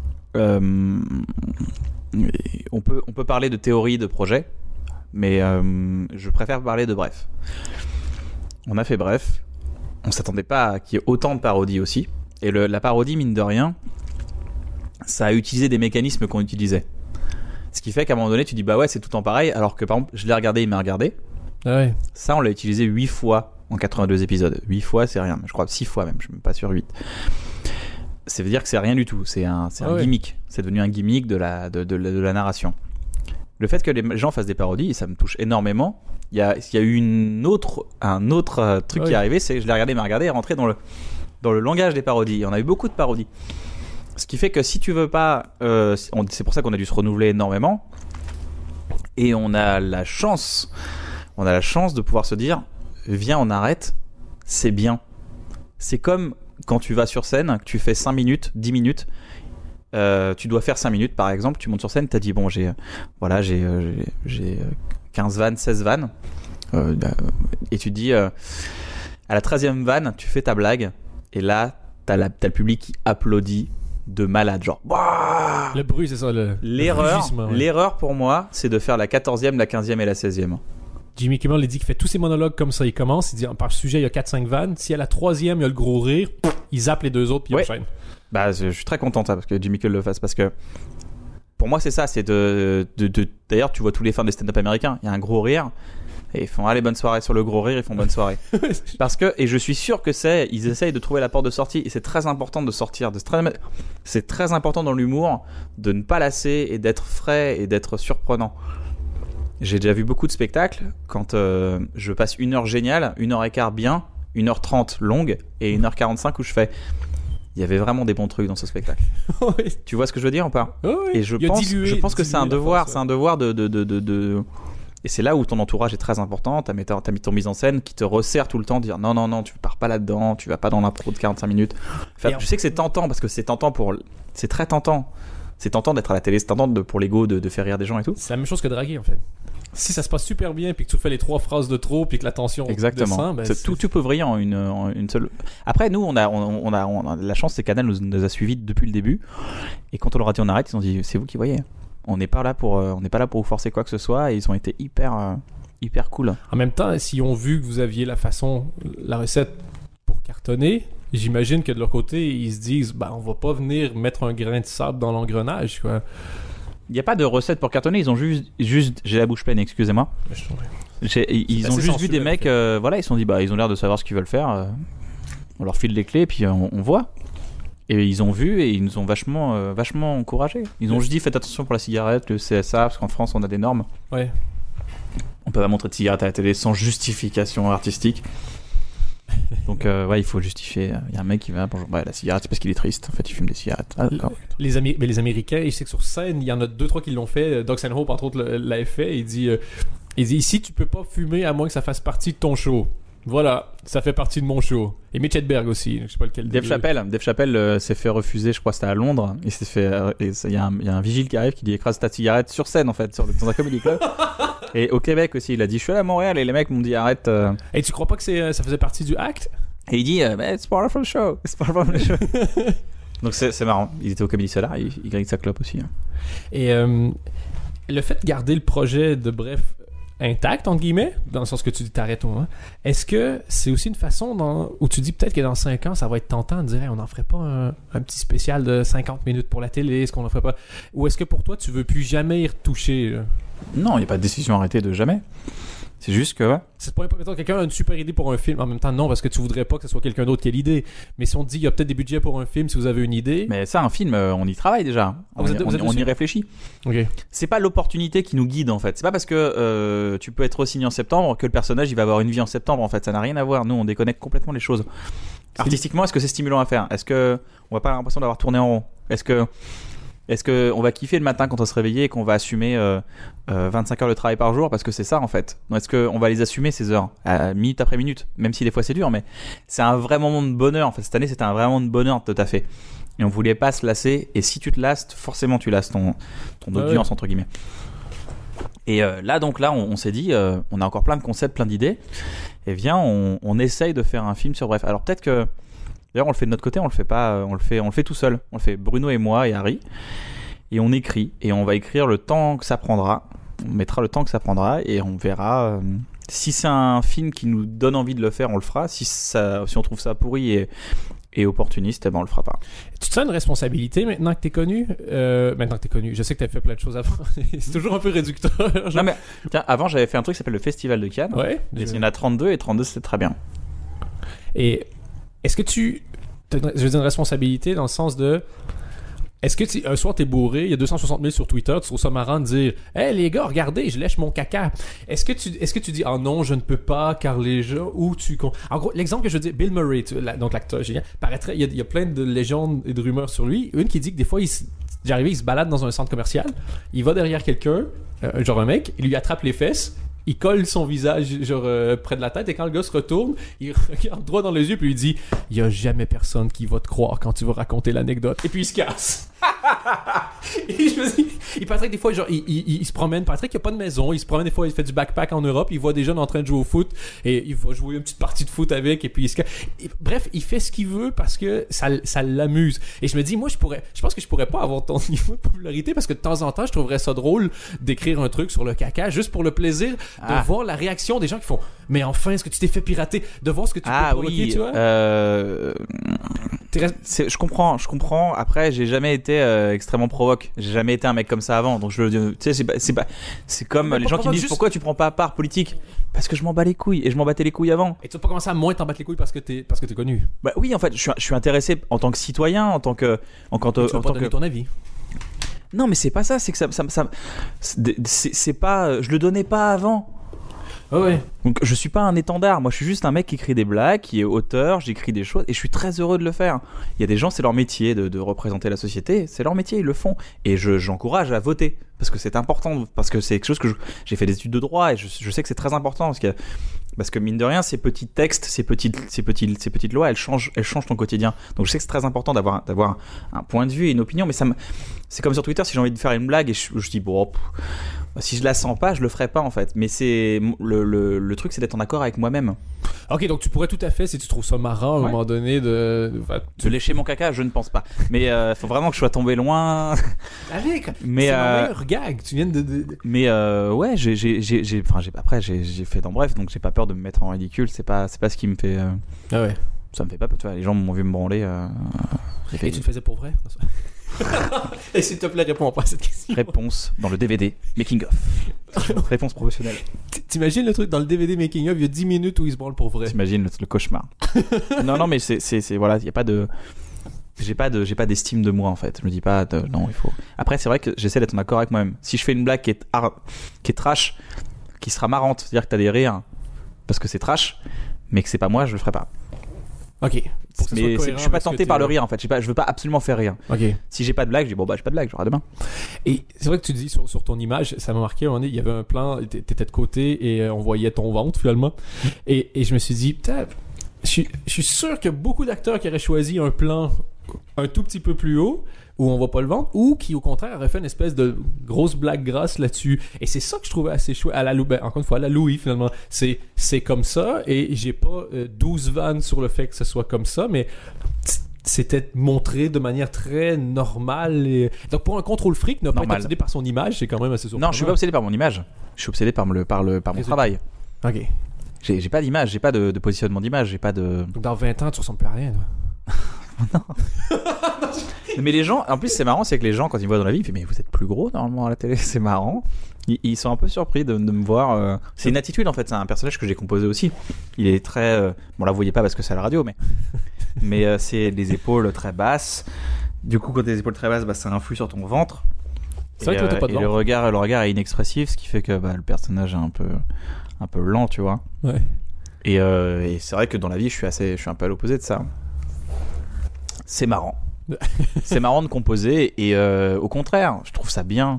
on peut parler de théorie de projet, mais je préfère parler de Bref. On a fait Bref, on s'attendait pas à qu'il y ait autant de parodies aussi, et la parodie, mine de rien, ça a utilisé des mécanismes qu'on utilisait. Ce qui fait qu'à un moment donné, tu dis bah ouais, c'est tout le temps pareil, alors que par exemple, je l'ai regardé, il m'a regardé. Ah ouais. Ça, on l'a utilisé 8 fois en 82 épisodes. 8 fois, c'est rien. Je crois 6 fois même, je suis même pas sûr 8. Ça veut dire que c'est rien du tout. C'est un gimmick. C'est devenu un gimmick de la narration. Le fait que les gens fassent des parodies, ça me touche énormément. Il y a eu un autre truc qui est arrivé, c'est que je l'ai regardé, il m'a regardé et rentré dans le langage des parodies. On a eu beaucoup de parodies. Ce qui fait que si tu veux pas, c'est pour ça qu'on a dû se renouveler énormément. Et on a la chance de pouvoir se dire, viens, on arrête, c'est bien. C'est comme quand tu vas sur scène, que tu fais 5 minutes, 10 minutes, tu dois faire 5 minutes par exemple, tu montes sur scène, t'as dit bon, j'ai 15 vannes, 16 vannes, et tu dis, à la 13e vanne, tu fais ta blague, et là, t'as le public qui applaudit de malade, genre Wouah. Le bruit, c'est ça, l'erreur pour moi, c'est de faire la 14e, la 15e et la 16e. Jimmy Kimmel, il dit qu'il fait tous ses monologues comme ça. Il commence, il dit par sujet, il y a 4-5 vannes. Si à la 3e, il y a le gros rire, il zappe les 2 autres puis il enchaîne. Bah, je suis très content parce que Jimmy Kimmel le fasse, parce que pour moi, c'est ça. C'est d'ailleurs, tu vois tous les fans des stand-up américains, il y a un gros rire. Et ils font allez, bonne soirée sur le gros rire, ils font bonne soirée. Parce que, et je suis sûr que ils essayent de trouver la porte de sortie, et c'est très important de sortir. C'est très important dans l'humour de ne pas lasser et d'être frais et d'être surprenant. J'ai déjà vu beaucoup de spectacles quand je passe 1 heure géniale, 1h15 bien, 1h30 longue et 1h45 où je fais. Il y avait vraiment des bons trucs dans ce spectacle. Oui. Tu vois ce que je veux dire ou pas? Oui. Et je pense que c'est un devoir, de et c'est là où ton entourage est très important. T'as mis ton mise en scène qui te resserre tout le temps, dire non, tu pars pas là-dedans, tu vas pas dans l'impro de 45 minutes. Enfin, je sais que c'est tentant parce que c'est tentant c'est très tentant. C'est tentant d'être à la télé, c'est tentant pour l'ego de faire rire des gens et tout. C'est la même chose que draguer en fait. Si ça se passe super bien puis que tu fais les 3 phrases de trop puis que la tension descend, tout peut vriller en une seule. Après nous on a la chance, c'est Canal nous a suivis depuis le début, et quand on leur a dit on arrête, ils ont dit c'est vous qui voyez. On n'est pas là pour vous forcer quoi que ce soit, et ils ont été hyper cool. En même temps, s'ils ont vu que vous aviez la recette pour cartonner, j'imagine que de leur côté, ils se disent on va pas venir mettre un grain de sable dans l'engrenage, quoi. Il n'y a pas de recette pour cartonner, ils ont juste j'ai la bouche pleine, excusez-moi. Ils ont juste vu des mecs, ils se sont dit ils ont l'air de savoir ce qu'ils veulent faire, on leur file les clés puis on voit. Et ils ont vu et ils nous ont vachement encouragés. Ils ont juste dit faites attention pour la cigarette, le CSA, parce qu'en France on a des normes. Ouais. On peut pas montrer de cigarette à la télé sans justification artistique. Donc il faut justifier. Il y a un mec qui va bonjour, la cigarette c'est parce qu'il est triste. En fait il fume des cigarettes. Ah, d'accord. Les Américains, je sais que sur scène il y en a 2-3 qui l'ont fait. Doug Stanhope entre autres l'a fait. Il dit ici tu peux pas fumer à moins que ça fasse partie de ton show. Voilà, ça fait partie de mon show. Et Mitch Hedberg aussi, je sais pas lequel. Dave Chappelle s'est fait refuser, je crois que c'était à Londres. Il s'est fait, il y a un vigile qui arrive qui dit écrase ta cigarette sur scène en fait, dans un comedy club. Et au Québec aussi, il a dit je suis allé à Montréal et les mecs m'ont dit arrête. Et tu crois pas que ça faisait partie du acte? Et il dit it's part of the show, it's part of the show. Donc c'est marrant. Il était au Comedy Solar, il grille sa clope aussi. Et le fait de garder le projet de Bref intact, entre guillemets, dans le sens que tu dis t'arrêtes au moment, est-ce que c'est aussi une façon où tu dis peut-être que dans 5 ans ça va être tentant de dire on n'en ferait pas un petit spécial de 50 minutes pour la télé, est-ce qu'on n'en ferait pas, ou est-ce que pour toi tu veux plus jamais y retoucher Non, il n'y a pas de décision arrêtée de jamais. C'est juste que, ouais. C'est pas important. Quelqu'un a une super idée pour un film. En même temps, non, parce que tu voudrais pas que ce soit quelqu'un d'autre qui ait l'idée. Mais si on te dit, il y a peut-être des budgets pour un film, si vous avez une idée. Mais ça, un film, on y travaille déjà. Ah, vous êtes On dessus? y réfléchit. Ok. C'est pas l'opportunité qui nous guide, en fait. C'est pas parce que tu peux être signé en septembre que le personnage, il va avoir une vie en septembre, en fait. Ça n'a rien à voir. Nous, on déconnecte complètement les choses. Artistiquement, est-ce que c'est stimulant à faire? Est-ce que on va pas avoir l'impression d'avoir tourné en rond? Est-ce que on va kiffer le matin quand on se réveille et qu'on va assumer 25 heures de travail par jour parce que c'est ça en fait? Donc est-ce qu'on va les assumer ces heures minute après minute, même si des fois c'est dur, mais c'est un vrai moment de bonheur en fait. Cette année c'était un vrai moment de bonheur de taffer et on voulait pas se lasser, et si tu te lasses forcément tu lasses ton audience entre guillemets. Et là on s'est dit on a encore plein de concepts, plein d'idées, et viens on essaye de faire un film sur Bref. Alors peut-être que d'ailleurs, on le fait de notre côté, on le fait pas, on le fait tout seul. On le fait Bruno et moi et Harry, et on écrit, et on va écrire le temps que ça prendra. On mettra le temps que ça prendra, et on verra. Si c'est un film qui nous donne envie de le faire, on le fera. Si on trouve ça pourri et opportuniste, on le fera pas. Tu te sens une responsabilité maintenant que t'es connu? Maintenant que t'es connu, je sais que t'as fait plein de choses avant. C'est toujours un peu réducteur. Genre. Non mais tiens, avant j'avais fait un truc qui s'appelle le Festival de Cannes. Ouais. Il y en a 32, et 32 c'était très bien. Et est-ce que tu as une responsabilité dans le sens de... Est-ce que un soir t'es bourré, il y a 260 000 sur Twitter, tu trouves ça marrant de dire « Hey les gars, regardez, je lèche mon caca ». Est-ce que tu dis « Oh non, je ne peux pas car les gens... » Ou tu... En gros, l'exemple que je veux dire, Bill Murray, donc l'acteur génial, paraîtrait, il y a plein de légendes et de rumeurs sur lui. Une qui dit que des fois, il se balade dans un centre commercial, il va derrière quelqu'un, genre un mec, il lui attrape les fesses, il colle son visage près de la tête, et quand le gars se retourne, il regarde droit dans les yeux puis il dit « Il y a jamais personne qui va te croire quand tu vas raconter l'anecdote. » Et puis il se casse. Et je me dis, Patrick, des fois, genre, il se promène. Patrick, il a pas de maison. Il se promène, des fois, il fait du backpack en Europe. Il voit des jeunes en train de jouer au foot. Et il va jouer une petite partie de foot avec. Et puis, il se casse. Bref, il fait ce qu'il veut parce que ça l'amuse. Et je me dis, moi, je pense que je pourrais pas avoir ton niveau de popularité parce que de temps en temps, je trouverais ça drôle d'écrire un truc sur le caca juste pour le plaisir de voir la réaction des gens qui font « Mais enfin, est-ce que tu t'es fait pirater? » De voir ce que tu peux provoquer, tu vois? Je comprends. Après, j'ai jamais été extrêmement provoque. J'ai jamais été un mec comme ça avant. Donc tu sais, c'est comme les gens qui me disent pourquoi tu prends pas part politique? Parce que je m'en bats les couilles, et je m'en battais les couilles avant. Et tu vas pas commencer à moins t'en battre les couilles parce que t'es connu? Bah oui, en fait, je suis intéressé en tant que citoyen, en tant que. Tu veux pas donner ton avis? Non, mais c'est pas ça. C'est que ça c'est pas. Je le donnais pas avant. Oh ouais. Donc je suis pas un étendard, moi je suis juste un mec qui écrit des blagues, qui est auteur, j'écris des choses, et je suis très heureux de le faire. Il y a des gens, c'est leur métier de représenter la société, c'est leur métier, ils le font, et j'encourage à voter parce que c'est important, parce que c'est quelque chose que j'ai fait des études de droit, et je sais que c'est très important parce que mine de rien, ces petits textes, ces petites lois, elles changent ton quotidien. Donc je sais que c'est très important d'avoir un point de vue et une opinion, mais c'est comme sur Twitter, si j'ai envie de faire une blague et je dis bon, si je la sens pas, je le ferai pas en fait. Mais c'est le truc, c'est d'être en accord avec moi-même. Ok, donc tu pourrais tout à fait, si tu trouves ça marrant à un moment donné, de lécher mon caca, je ne pense pas. Mais faut vraiment que je sois tombé loin. Allez, mais c'est mon meilleur gag. Tu viens de... Mais ouais, après j'ai fait dans Bref, donc j'ai pas peur de me mettre en ridicule. C'est pas ce qui me fait. Ah ouais. Ça me fait pas. Tu vois, les gens m'ont vu me branler. Et tu le faisais pour vrai? Et s'il te plaît, réponds pas à cette question. Réponse dans le DVD Making of. Réponse professionnelle. T'imagines le truc dans le DVD Making of, il y a 10 minutes où il se branle pour vrai. T'imagines le cauchemar. non, mais c'est voilà, il y a pas de. J'ai pas d'estime de moi en fait. Je me dis pas non, il faut. Après, c'est vrai que j'essaie d'être en accord avec moi-même. Si je fais une blague qui est trash, qui sera marrante, c'est-à-dire que t'as des rires parce que c'est trash, mais que c'est pas moi, je le ferai pas. Ok. Mais je suis pas tenté par le rire en fait. Je veux pas absolument faire rire. Ok. Si j'ai pas de blague, je dis bon bah j'ai pas de blague, j'aurai demain. Et c'est vrai que tu dis sur ton image, ça m'a marqué. À un moment donné, il y avait un plan, t'étais de côté et on voyait ton ventre finalement. Et je me suis dit, putain, je suis sûr qu'il y a beaucoup d'acteurs qui auraient choisi un plan un tout petit peu plus haut où on voit pas le ventre, ou qui au contraire aurait fait une espèce de grosse blague grasse là-dessus. Et c'est ça que je trouvais assez chouette encore une fois à la Louis finalement, c'est comme ça, et j'ai pas 12 vannes sur le fait que ce soit comme ça, mais c'était montré de manière très normale. Et... donc pour un contrôle fric, ne pas être obsédé par son image, c'est quand même assez surprenant. Non, je suis pas obsédé par mon image, je suis obsédé par mon travail. Ok. J'ai pas d'image, j'ai pas de positionnement d'image, j'ai pas de... Donc dans 20 ans tu ressembles plus à rien, toi. Non. Mais les gens, en plus c'est marrant, c'est que les gens quand ils me voient dans la vie, ils me disent mais vous êtes plus gros normalement à la télé, c'est marrant. Ils sont un peu surpris de me voir. C'est une attitude en fait, c'est un personnage que j'ai composé aussi. Il est très. Bon, là vous voyez pas parce que c'est à la radio, mais c'est les épaules très basses. Du coup, quand t'as les épaules très basses, ça influe sur ton ventre. C'est vrai que toi, t'as pas de ventre. Le regard est inexpressif, ce qui fait que le personnage est un peu lent, tu vois. Ouais. Et c'est vrai que dans la vie, je suis un peu à l'opposé de ça. C'est marrant. C'est marrant de composer et au contraire, je trouve ça bien.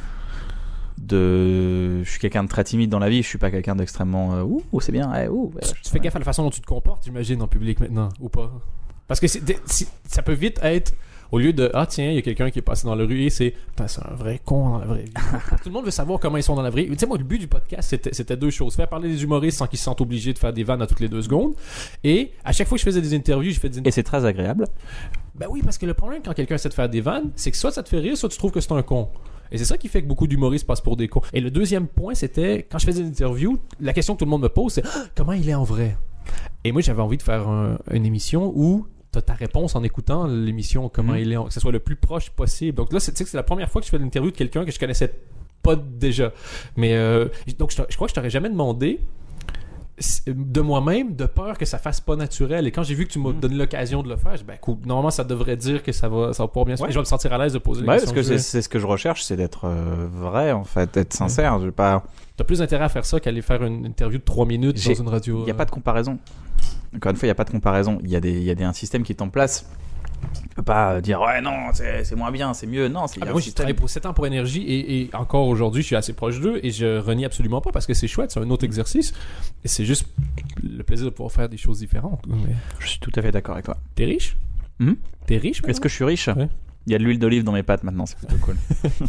Je suis quelqu'un de très timide dans la vie, je suis pas quelqu'un d'extrêmement c'est bien. Tu fais gaffe à la façon dont tu te comportes, j'imagine, en public maintenant, ou pas? Parce que ça peut vite être, au lieu de tiens, il y a quelqu'un qui est passé dans la rue et c'est un vrai con dans la vraie vie. Tout le monde veut savoir comment ils sont dans la vraie vie. Tu sais, moi, le but du podcast, c'était deux choses: faire parler des humoristes sans qu'ils se sentent obligés de faire des vannes à toutes les 2 secondes. Et à chaque fois que je faisais des interviews, Et c'est très agréable. Ben oui, parce que le problème quand quelqu'un essaie de faire des vannes, c'est que soit ça te fait rire, soit tu trouves que c'est un con. Et c'est ça qui fait que beaucoup d'humoristes passent pour des cons. Et le deuxième point, c'était, quand je faisais des interviews, la question que tout le monde me pose, c'est comment il est en vrai? Et moi, j'avais envie de faire une émission où t'as ta réponse en écoutant l'émission, comment il est, que ce soit le plus proche possible. Donc là, c'est la première fois que je fais l'interview de quelqu'un que je connaissais pas déjà. Mais donc, je crois que je t'aurais jamais demandé de moi-même, de peur que ça fasse pas naturel. Et quand j'ai vu que tu m'as donné l'occasion de le faire, j'ai dit, cool, normalement ça devrait dire que ça va pouvoir bien se faire. Et je vais me sentir à l'aise de poser les questions. Parce que c'est ce que je recherche, c'est d'être vrai en fait, d'être sincère. Je vais pas... T'as plus intérêt à faire ça qu'aller faire une interview de 3 minutes dans une radio. Il n'y a pas de comparaison. Encore une fois, il n'y a pas de comparaison. Il y a un système qui est en place. Tu peux pas dire ouais non c'est moins bien, c'est mieux. Non, moi j'ai travaillé pour 7 ans pour Énergie et encore aujourd'hui je suis assez proche d'eux et je renie absolument pas parce que c'est chouette, c'est un autre exercice et c'est juste le plaisir de pouvoir faire des choses différentes. Mais... Je suis tout à fait d'accord avec toi. T'es riche? T'es riche maintenant? Est-ce que je suis riche? Ouais. Il y a de l'huile d'olive dans mes pâtes maintenant, c'est plutôt cool.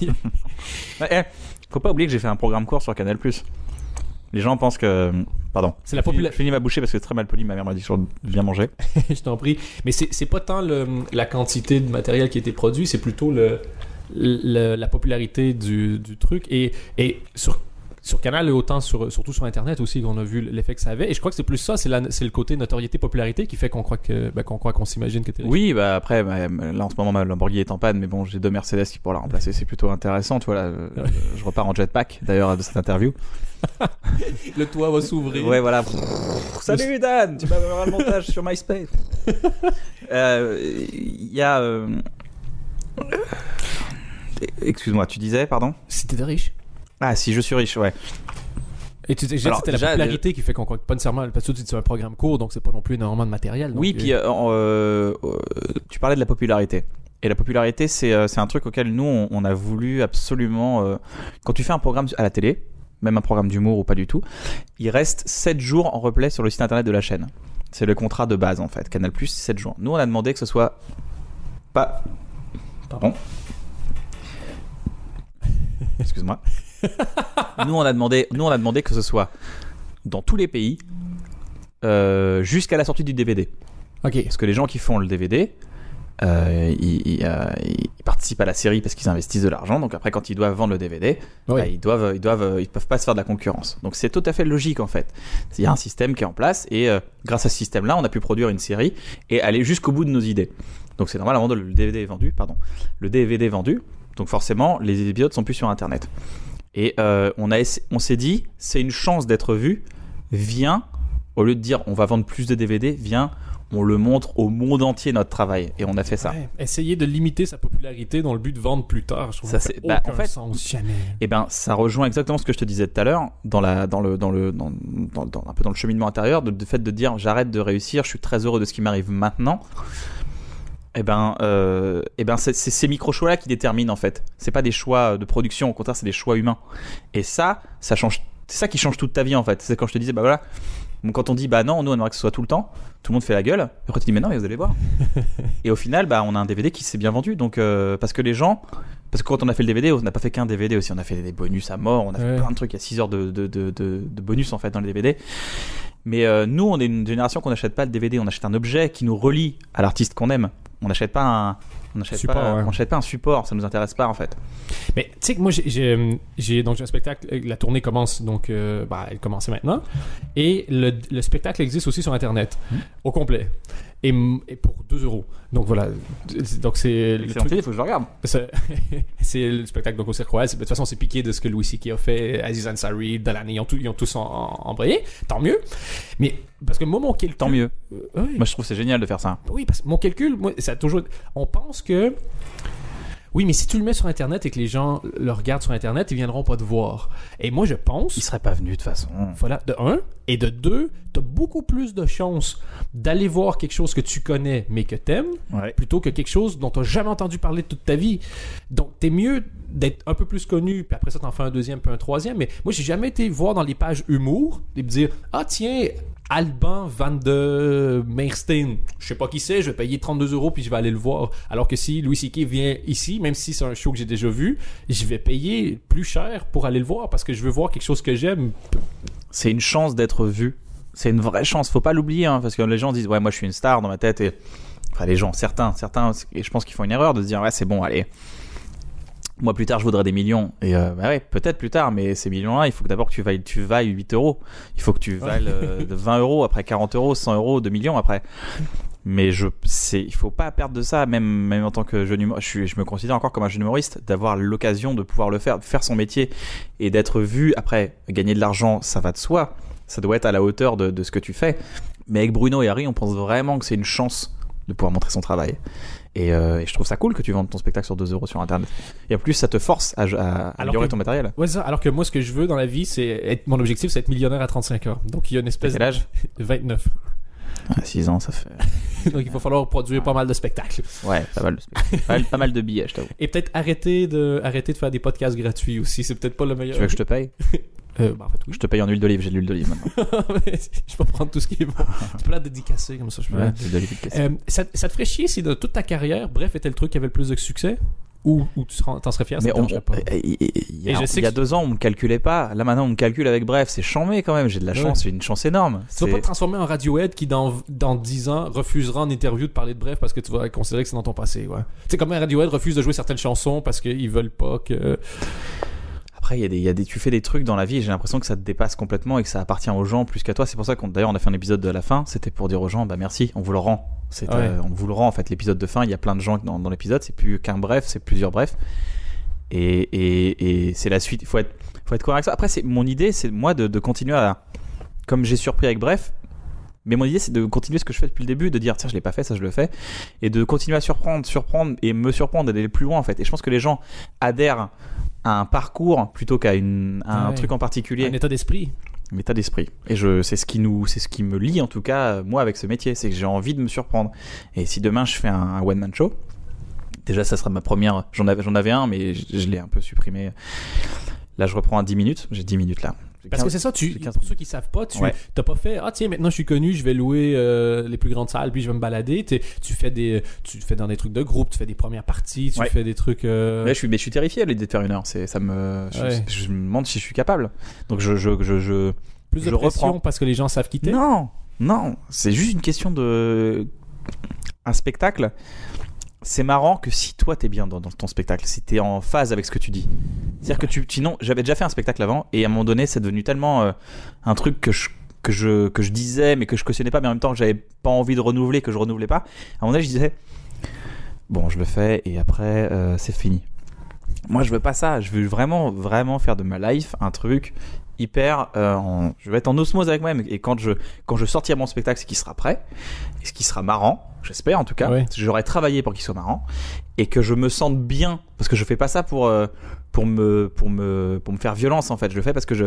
Faut pas oublier que j'ai fait un programme court sur Canal+. Les gens pensent que... Pardon. C'est la Je finis ma bouchée parce que c'est très mal poli. Ma mère m'a dit de bien manger. Je t'en prie. Mais c'est pas tant la quantité de matériel qui a été produit, c'est plutôt la popularité du truc. Et sur Canal et autant surtout sur Internet aussi qu'on a vu l'effet que ça avait. Et je crois que c'est plus ça, c'est le côté notoriété-popularité qui fait qu'on croit qu'on s'imagine que t'es riche. Oui, après, là en ce moment ma Lamborghini est en panne, mais bon, j'ai 2 Mercedes qui pour la remplacer, c'est plutôt intéressant. Tu vois, là, je repars en jetpack d'ailleurs de cette interview. Le toit va s'ouvrir. Ouais, voilà. Salut Dan, tu vas avoir un montage sur MySpace. Il y a. Excuse-moi, tu disais, pardon? Si t'étais riche. Ah, si je suis riche, ouais. Et tu disais que c'était la popularité qui fait qu'on croit pas nécessairement. Parce que c'est un programme court, donc c'est pas non plus énormément de matériel. Oui, puis tu parlais de la popularité. Et la popularité, c'est un truc auquel nous, on a voulu absolument. Quand tu fais un programme à la télé, même un programme d'humour ou pas du tout, il reste 7 jours en replay sur le site internet de la chaîne. C'est le contrat de base en fait. Canal+, c'est 7 jours. Nous, on a demandé que ce soit pas... Pardon. Excuse-moi. Nous, on a demandé que ce soit dans tous les pays jusqu'à la sortie du DVD. Ok. Parce que les gens qui font le DVD... ils participent à la série parce qu'ils investissent de l'argent, donc après quand ils doivent vendre le DVD, ils peuvent pas se faire de la concurrence. Donc c'est tout à fait logique en fait. Il y a un système qui est en place et grâce à ce système-là, on a pu produire une série et aller jusqu'au bout de nos idées. Donc c'est normal, avant le DVD est vendu, donc forcément les épisodes sont plus sur internet. Et on s'est dit, c'est une chance d'être vu, viens, au lieu de dire on va vendre plus de DVD, viens, on le montre au monde entier notre travail, et on a fait ça. Ouais, essayer de limiter sa popularité dans le but de vendre plus tard, je trouve ça c'est aucun sens jamais. Et ça rejoint exactement ce que je te disais tout à l'heure dans un peu dans le cheminement intérieur, de fait de dire j'arrête de réussir, je suis très heureux de ce qui m'arrive maintenant. C'est ces micro choix là qui déterminent en fait. C'est pas des choix de production, au contraire c'est des choix humains. Et ça change. C'est ça qui change toute ta vie en fait. C'est quand je te disais voilà. Donc quand on dit non, nous on aimerait que ce soit tout le temps, tout le monde fait la gueule. Et après tu dis mais non, mais vous allez voir. Et au final on a un DVD qui s'est bien vendu. Donc parce que quand on a fait le DVD, on n'a pas fait qu'un DVD aussi, on a fait des bonus à mort, on a fait plein de trucs, il y a 6 heures de bonus en fait dans le DVD. Mais nous on est une génération qu'on n'achète pas le DVD, on achète un objet qui nous relie à l'artiste qu'on aime. On n'achète pas un support, ça nous intéresse pas en fait. Mais tu sais que moi j'ai un spectacle, la tournée commence donc elle commençait maintenant et le spectacle existe aussi sur internet au complet. et pour 2€. Donc voilà. Donc c'est le Excellent truc. il faut que je le regarde. C'est le spectacle donc au Cirque Royal. De toute façon, c'est piqué de ce que Louis C.K. a fait, Aziz Ansari, Delaney, ils ont tous embrayé. Tant mieux. Mais parce que moi, mon calcul... Tant mieux. Oui. Moi, je trouve que c'est génial de faire ça. Oui, parce que mon calcul, moi, ça a toujours... On pense que... Oui, mais si tu le mets sur Internet et que les gens le regardent sur Internet, ils viendront pas te voir. Et moi, je pense... Il serait pas venu de toute façon. Voilà, de un. Et de deux, t'as beaucoup plus de chances d'aller voir quelque chose que tu connais, mais que t'aimes, Ouais. plutôt que quelque chose dont t'as jamais entendu parler de toute ta vie. Donc, t'es mieux d'être un peu plus connu, puis après ça, t'en fais un deuxième, puis un troisième. Mais moi, j'ai jamais été voir dans les pages humour et me dire « Ah, tiens, Alban Van de Meerstein, je sais pas qui c'est, je vais payer 32€ puis je vais aller le voir. » Alors que si Louis C.K. vient ici, même si c'est un show que j'ai déjà vu, je vais payer plus cher pour aller le voir parce que je veux voir quelque chose que j'aime. C'est une chance d'être vu. C'est une vraie chance. Faut pas l'oublier, hein, parce que les gens disent ouais, moi je suis une star dans ma tête. Et enfin, les gens, certains, et je pense qu'ils font une erreur de se dire ouais, c'est bon, allez. Moi plus tard je voudrais des millions et bah ouais, peut-être plus tard, mais ces millions-là il faut que d'abord que tu vailles 8€, il faut que tu vailles 20€, après 40€, 100€, 2 millions après. Mais il faut pas perdre de ça, même en tant que jeune humoriste. Je me considère encore comme un jeune humoriste, d'avoir l'occasion de pouvoir le faire son métier et d'être vu. Après, gagner de l'argent, ça va de soi, ça doit être à la hauteur de ce que tu fais. Mais avec Bruno et Harry, on pense vraiment que c'est une chance de pouvoir montrer son travail. Et je trouve ça cool que tu vendes ton spectacle sur 2€ sur Internet. Et en plus, ça te force à améliorer ton matériel. Ouais, c'est ça. Alors que moi, ce que je veux dans la vie, mon objectif, c'est être millionnaire à 35 ans. Donc, il y a une espèce... Quel âge ? 29. À 6 ans, ça fait... Donc, il va falloir produire pas mal de spectacles. Ouais, pas mal de spectacles. pas mal de billets, je t'avoue. Et peut-être arrêter de faire des podcasts gratuits aussi. C'est peut-être pas le meilleur. Tu veux que je te paye ? En fait, oui. Je te paye en huile d'olive, j'ai de l'huile d'olive maintenant. Je peux prendre tout ce qui est bon. Tu peux la dédicacer comme ça, je peux. Ouais, l'huile d'olive de caisse. Ça te ferait chier si de toute ta carrière, Bref était le truc qui avait le plus de succès? Ou tu t'en serais fier? Mais ça te dérangerait pas? il y a 2 ans, on me calculait pas. Là, maintenant, on me calcule avec Bref. C'est chambé quand même. J'ai de la chance. J'ai une chance énorme. Tu vas pas te transformer en Radiohead qui, dans 10 ans, refusera en interview de parler de Bref parce que tu vas considérer que c'est dans ton passé. Ouais. Tu sais, comme un Radiohead refuse de jouer certaines chansons parce qu'ils veulent pas que... Après, tu fais des trucs dans la vie et j'ai l'impression que ça te dépasse complètement et que ça appartient aux gens plus qu'à toi. C'est pour ça d'ailleurs, on a fait un épisode de la fin. C'était pour dire aux gens, bah merci, on vous le rend. On vous le rend en fait, l'épisode de fin. Il y a plein de gens dans l'épisode. C'est plus qu'un bref, c'est plusieurs brefs. Et c'est la suite. Il faut être cohérent avec ça. Après, mon idée, c'est moi de continuer à, comme j'ai surpris avec Bref. Mais mon idée, c'est de continuer ce que je fais depuis le début, de dire tiens, je l'ai pas fait, ça je le fais, et de continuer à surprendre et me surprendre, d'aller plus loin en fait. Et je pense que les gens adhèrent à un parcours plutôt qu'à un truc en particulier. Un état d'esprit. Un état d'esprit. Et c'est ce qui me lie en tout cas moi avec ce métier, c'est que j'ai envie de me surprendre. Et si demain je fais un one man show, déjà ça sera ma première. J'en avais un, mais je l'ai un peu supprimé. Là, je reprends à 10 minutes. J'ai 10 minutes là. Parce que c'est ça, pour ceux qui savent pas, t'as pas fait tiens, maintenant je suis connu, je vais louer les plus grandes salles puis je vais me balader. Tu fais dans des trucs de groupe, tu fais des premières parties, tu fais des trucs. Mais je suis terrifié à l'idée de faire 1 heure. Je me demande si je suis capable. Donc plus de pression reprends. Parce que les gens savent quitter. Non, c'est juste une question de un spectacle. C'est marrant que si toi t'es bien dans ton spectacle, si t'es en phase avec ce que tu dis. C'est-à-dire que sinon, j'avais déjà fait un spectacle avant et à un moment donné, c'est devenu tellement un truc que je disais mais que je cautionnais pas, mais en même temps que j'avais pas envie de renouveler, que je renouvelais pas. À un moment donné, je disais bon, je le fais et après c'est fini. Moi, je veux pas ça. Je veux vraiment, vraiment faire de ma life un truc hyper. Je vais être en osmose avec moi-même. Et quand je sortirai mon spectacle, c'est qu'il sera prêt et ce qui sera marrant. J'espère en tout cas. Ouais. J'aurais travaillé pour qu'il soit marrant et que je me sente bien parce que je fais pas ça pour me faire violence en fait. Je le fais parce que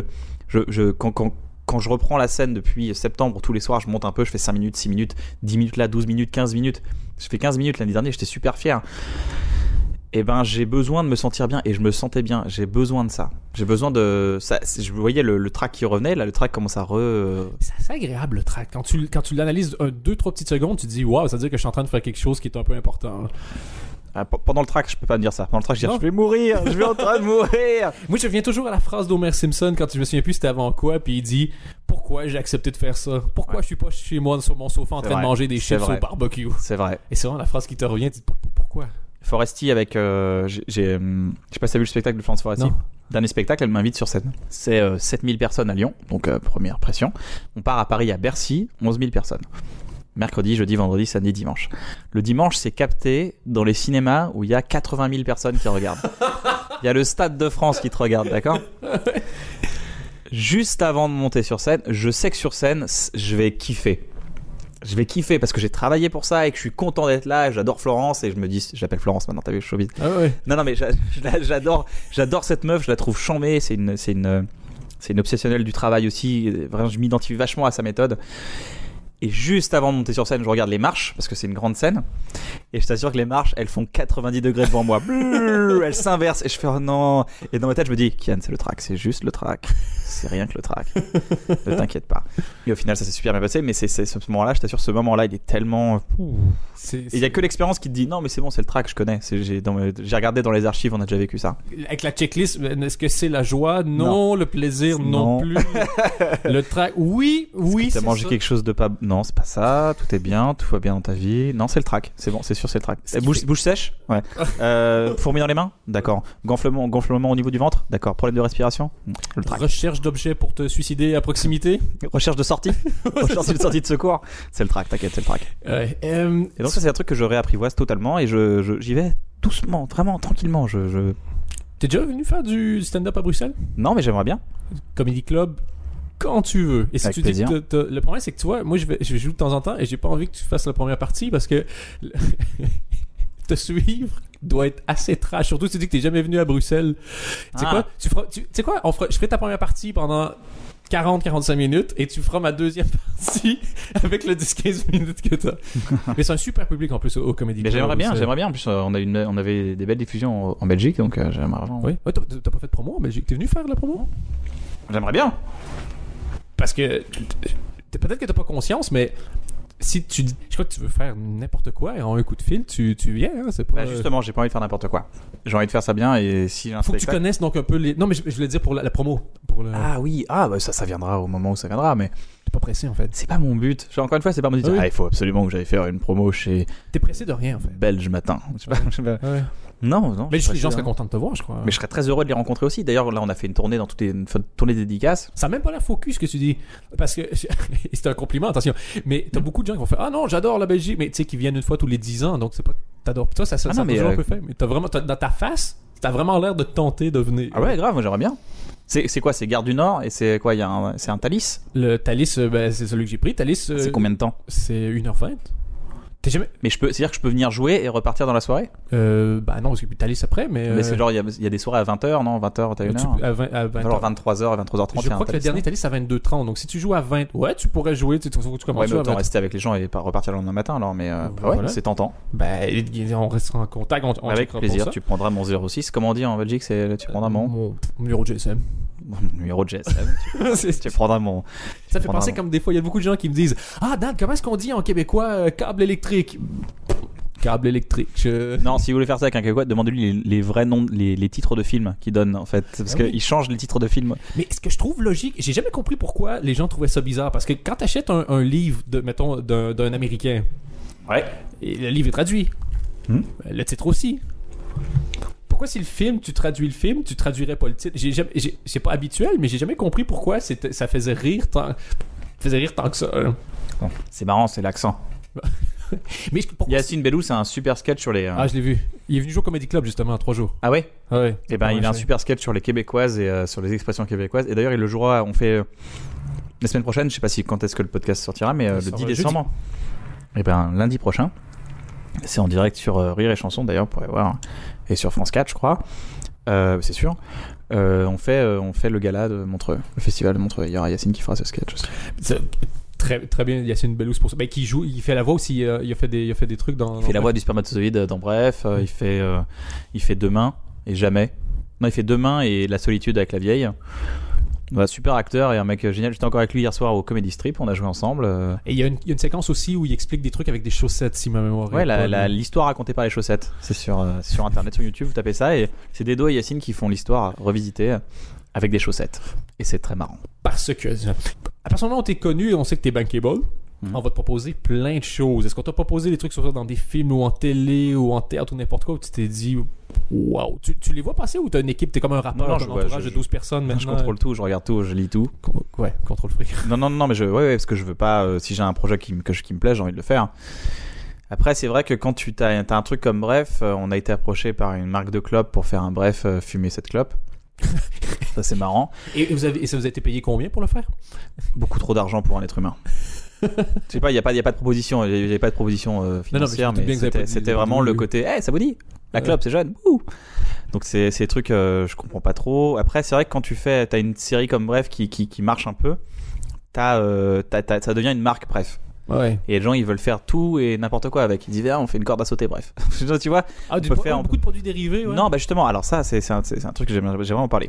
quand je reprends la scène depuis septembre, tous les soirs, je monte un peu, je fais 5 minutes, 6 minutes, 10 minutes là, 12 minutes, 15 minutes. Je fais 15 minutes l'année dernière, j'étais super fier. Et ben, j'ai besoin de me sentir bien et je me sentais bien. J'ai besoin de ça. J'ai besoin de ça. Je voyais le track qui revenait. Là, le track commence à C'est assez agréable le track. Quand tu l'analyses 2-3 petites secondes, tu te dis waouh, ça veut dire que je suis en train de faire quelque chose qui est un peu important. Pendant le track, je peux pas me dire ça. Pendant le track, je dis je vais mourir. Je vais en train de mourir. Moi, je reviens toujours à la phrase d'Homer Simpson quand je me souviens plus c'était avant quoi, puis il dit pourquoi j'ai accepté de faire ça. Pourquoi je suis pas chez moi sur mon sofa en train de manger des chips au barbecue. C'est vrai. Et c'est vraiment la phrase qui te revient. Tu dis pourquoi. Foresti avec je sais pas si t'as vu le spectacle de Florence Foresti. Dernier spectacle, elle m'invite sur scène. C'est 7000 personnes à Lyon, donc première pression. On part à Paris, à Bercy, 11 000 personnes. Mercredi, jeudi, vendredi, samedi, dimanche. Le dimanche, c'est capté dans les cinémas où il y a 80 000 personnes qui regardent. Il y a le Stade de France qui te regarde, d'accord ? Juste avant de monter sur scène, je sais que sur scène, je vais kiffer. Je vais kiffer parce que j'ai travaillé pour ça et que je suis content d'être là. J'adore Florence et je me dis, j'appelle Florence maintenant, t'as vu, showbiz. Ah ouais. Non, mais j'adore cette meuf, je la trouve chambée. C'est une obsessionnelle du travail aussi. Vraiment, je m'identifie vachement à sa méthode. Et juste avant de monter sur scène, je regarde les marches parce que c'est une grande scène. Et je t'assure que les marches, elles font 90 degrés devant moi. Elles s'inversent et je fais oh non. Et dans ma tête, je me dis, Kian, c'est le track, c'est juste le track. C'est rien que le track. Ne t'inquiète pas. Et au final, ça s'est super bien passé. Mais c'est ce moment-là, je t'assure, ce moment-là, il est tellement. Et il y a que l'expérience qui te dit non, mais c'est bon, c'est le track, je connais. J'ai regardé dans les archives, on a déjà vécu ça. Avec la checklist, est-ce que c'est la joie ? Non. Le plaisir, non plus. Le track, oui. T'as mangé quelque chose de pas. Non, c'est pas ça. Tout est bien, tout va bien dans ta vie. Non, c'est le track. C'est bon, c'est sûr, c'est le track. Bouche sèche ? Ouais. Fourmis dans les mains ? D'accord. Gonflement au niveau du ventre ? D'accord. Problème de respiration ? Le track. Recherche d'objets pour te suicider à proximité ? Recherche de sortie ? Recherche de sortie de secours ? C'est le track, t'inquiète, c'est le track. Et donc ça, c'est un truc que je réapprivoise totalement et j'y vais doucement, vraiment tranquillement. T'es déjà venu faire du stand-up à Bruxelles ? Non, mais j'aimerais bien. Comedy Club, quand tu veux. Et si avec tu plaisir. dis que le problème, c'est que tu vois, moi je vais jouer de temps en temps et j'ai pas envie que tu fasses la première partie parce que te suivre doit être assez trash. Surtout si tu dis que t'es jamais venu à Bruxelles. Tu sais quoi ? Tu sais quoi ? Je ferai ta première partie pendant 40-45 minutes et tu feras ma deuxième partie avec le 10-15 minutes que t'as. Mais c'est un super public en plus au Comedy Club. J'aimerais bien. En plus, on avait des belles diffusions en Belgique, donc j'aimerais vraiment. Oui. Ouais, t'as pas fait de promo en Belgique. T'es venu faire de la promo ? J'aimerais bien. Parce que peut-être que t'as pas conscience, mais si tu dis, je crois que tu veux faire n'importe quoi et en un coup de fil, tu viens. Hein, c'est pas. Justement, j'ai pas envie de faire n'importe quoi. J'ai envie de faire ça bien et si j'ai un faut que tu connaisses donc un peu les. Non, mais je voulais dire pour la promo. Ah oui, bah ça viendra au moment où ça viendra, mais. T'es pas pressé en fait. C'est pas mon but. Encore une fois, c'est pas mon but. Il faut absolument que j'aille faire une promo chez. T'es pressé de rien en fait. Belge matin. Je sais pas. Ouais. Non. Mais les gens seraient contents de te voir, je crois. Mais je serais très heureux de les rencontrer aussi. D'ailleurs, là, on a fait une tournée une tournée dédicace. Ça a même pas l'air focus ce que tu dis. Parce que, c'est un compliment, attention. Mais t'as beaucoup de gens qui vont faire, ah non, j'adore la Belgique, mais tu sais, qui viennent une fois tous les 10 ans, donc c'est pas, t'adores. Toi, ça toujours un peu fait. Mais t'as vraiment, dans ta face, t'as vraiment l'air de tenter de venir. Ah ouais, grave, moi j'aimerais bien. C'est quoi? C'est Gare du Nord et c'est quoi? C'est un Thalys? Le Thalys, c'est celui que j'ai pris. Thalys. C'est combien de temps? C'est 1h20. Mais c'est-à-dire que je peux venir jouer et repartir dans la soirée? Bah non, parce que Thalys après, mais c'est genre, il y a des soirées à 20h, non? 20h, t'as une heure? À 20h. Alors 23h, 23h30. Je crois que le dernier Thalys c'est à 22h30, donc si tu joues à 20, ouais, tu pourrais jouer, tu commences mais autant rester avec les gens et pas repartir le lendemain matin, alors, mais voilà. Ouais, c'est tentant. Bah, on restera en contact, on avec plaisir, tu prendras mon 06, comment on dit en Belgique, tu prendras mon numéro de GSM. Mon numéro de GSM, tu prendras mon... Ça fait penser comme des fois, il y a beaucoup de gens qui me disent, ah Dan, comment est-ce qu'on dit en québécois câble électrique? Câble électrique. Non, si vous voulez faire ça avec un québécois, demandez-lui les vrais noms, les titres de films qu'il donne en fait, parce qu'il change les titres de films. Mais ce que je trouve logique, j'ai jamais compris pourquoi les gens trouvaient ça bizarre, parce que quand t'achètes un livre mettons d'un Américain, ouais, et le livre est traduit, le titre aussi. Pourquoi si le film, tu traduis le film, tu traduirais pas le titre? C'est pas habituel, mais j'ai jamais compris pourquoi ça faisait rire tant que ça. Bon, c'est marrant, c'est l'accent. Mais Yacine Bellou, c'est un super sketch sur les. Ah, je l'ai vu. Il est venu jouer au Comedy Club justement 3 jours. Ah ouais? Ah ouais. Et ben, il a un super sketch sur les québécoises et sur les expressions québécoises. Et d'ailleurs, il le jouera. On fait la semaine prochaine. Je sais pas quand est-ce que le podcast sortira, mais le 10 décembre. Et ben, lundi prochain. C'est en direct sur Rire et Chanson d'ailleurs, vous pourrez voir. Et sur France 4, je crois. C'est sûr. On fait le gala de Montreux, le festival de Montreux. Il y aura Yacine qui fera ce sketch aussi. Très, très bien, Yacine Bellous pour ça. Ben, qui joue, il fait la voix aussi. Il a fait des trucs dans. Il fait la voix du spermatozoïde dans Bref. Il fait Demain et Jamais. Non, il fait Demain et La solitude avec la vieille. Bah, super acteur et un mec génial. J'étais encore avec lui hier soir au Comedy Strip, on a joué ensemble. Et il y a une séquence aussi où il explique des trucs avec des chaussettes, si ma mémoire est. Ouais, l'histoire racontée par les chaussettes. C'est sur internet, sur YouTube, vous tapez ça et c'est Dedo et Yacine qui font l'histoire revisitée avec des chaussettes. Et c'est très marrant. Parce que, à partir du moment où t'es connu et on sait que t'es bankable, on va te proposer plein de choses. Est-ce qu'on t'a proposé des trucs sur ça dans des films ou en télé ou en théâtre ou n'importe quoi où tu t'es dit, Wow. Tu les vois passer ou t'as une équipe, t'es comme un rappeur, Non, un entourage de 12 personnes maintenant? Je contrôle tout, je regarde tout, je lis tout. Ouais, contrôle fric. Non, mais ouais, parce que je veux pas. Si j'ai un projet qui me plaît, j'ai envie de le faire. Après, c'est vrai que quand t'as un truc comme Bref, on a été approché par une marque de clope pour faire un Bref, fumer cette clope. Ça, c'est marrant. Et ça vous a été payé combien pour le faire? Beaucoup trop d'argent pour un être humain. Je sais pas, il y a pas de proposition, il y a pas de proposition financière, mais c'était vraiment le côté, ça vous dit, la clope, c'est jeune. Ouh. Donc c'est des trucs, je comprends pas trop. Après, c'est vrai que quand t'as une série comme Bref qui marche un peu, ça devient une marque Bref. Ouais. Et les gens, ils veulent faire tout et n'importe quoi avec. Ils disent, on fait une corde à sauter, bref. Tu vois, on peut faire beaucoup de produits dérivés. Ouais. Non, justement, alors ça, c'est un truc que j'ai vraiment parlé.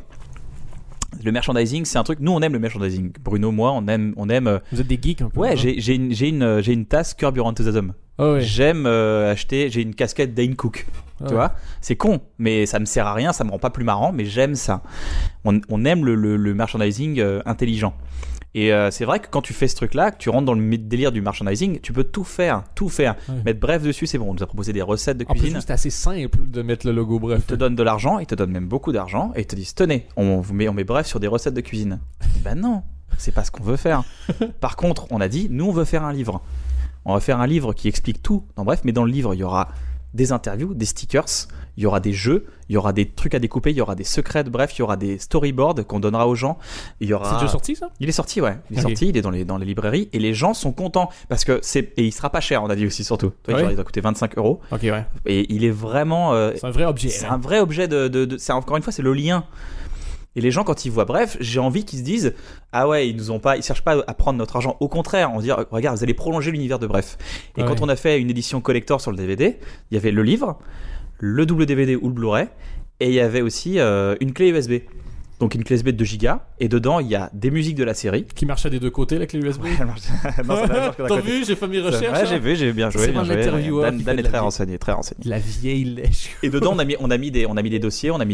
Le merchandising, c'est un truc. Nous, on aime le merchandising. Bruno, moi, on aime. Vous êtes des geeks un peu. Ouais, j'ai une tasse Curb Your Enthusiasm. Oh, ouais. J'aime acheter. J'ai une casquette Dane Cook. Tu vois, c'est con, mais ça me sert à rien, ça me rend pas plus marrant, mais j'aime ça. On aime le merchandising intelligent. Et c'est vrai que quand tu fais ce truc-là, que tu rentres dans le délire du merchandising, tu peux tout faire. Ouais. Mettre Bref dessus, c'est bon. On nous a proposé des recettes de cuisine. En plus, c'est assez simple de mettre le logo Bref. Ils te donnent de l'argent, ils te donnent même beaucoup d'argent, et ils te disent, tenez, on met Bref sur des recettes de cuisine. Ben non, c'est pas ce qu'on veut faire. Par contre, on a dit, nous, on veut faire un livre. On va faire un livre qui explique tout dans Bref, mais dans le livre, il y aura des interviews, des stickers, il y aura des jeux, il y aura des trucs à découper, il y aura des secrets de Bref, il y aura des storyboards qu'on donnera aux gens. Il y aura... C'est déjà sorti, ça? Il est sorti, ouais. Il est sorti, il est dans les librairies et les gens sont contents parce que et il sera pas cher, on a dit aussi surtout. Il va coûter 25€. Ok, ouais. Et il est vraiment. C'est un vrai objet. C'est un vrai objet c'est encore une fois, c'est le lien. Et les gens, quand ils voient Bref, j'ai envie qu'ils se disent, ah ouais, ils cherchent pas à prendre notre argent. Au contraire, on dit, regarde, vous allez prolonger l'univers de Bref. Et quand on a fait une édition collector sur le DVD, il y avait le livre, le double DVD ou le Blu-ray, et il y avait aussi une clé USB. Donc une clé USB de 2 Go, et dedans il y a des musiques de la série. Qui marchait des deux côtés, la clé USB. Ouais, elle marche. Non, ça marche que d'un T'as côté. vu, j'ai fait mes recherches. Ouais, j'ai bien joué. Dan est très renseigné. La vieille lèche. Et dedans on a mis des dossiers, on a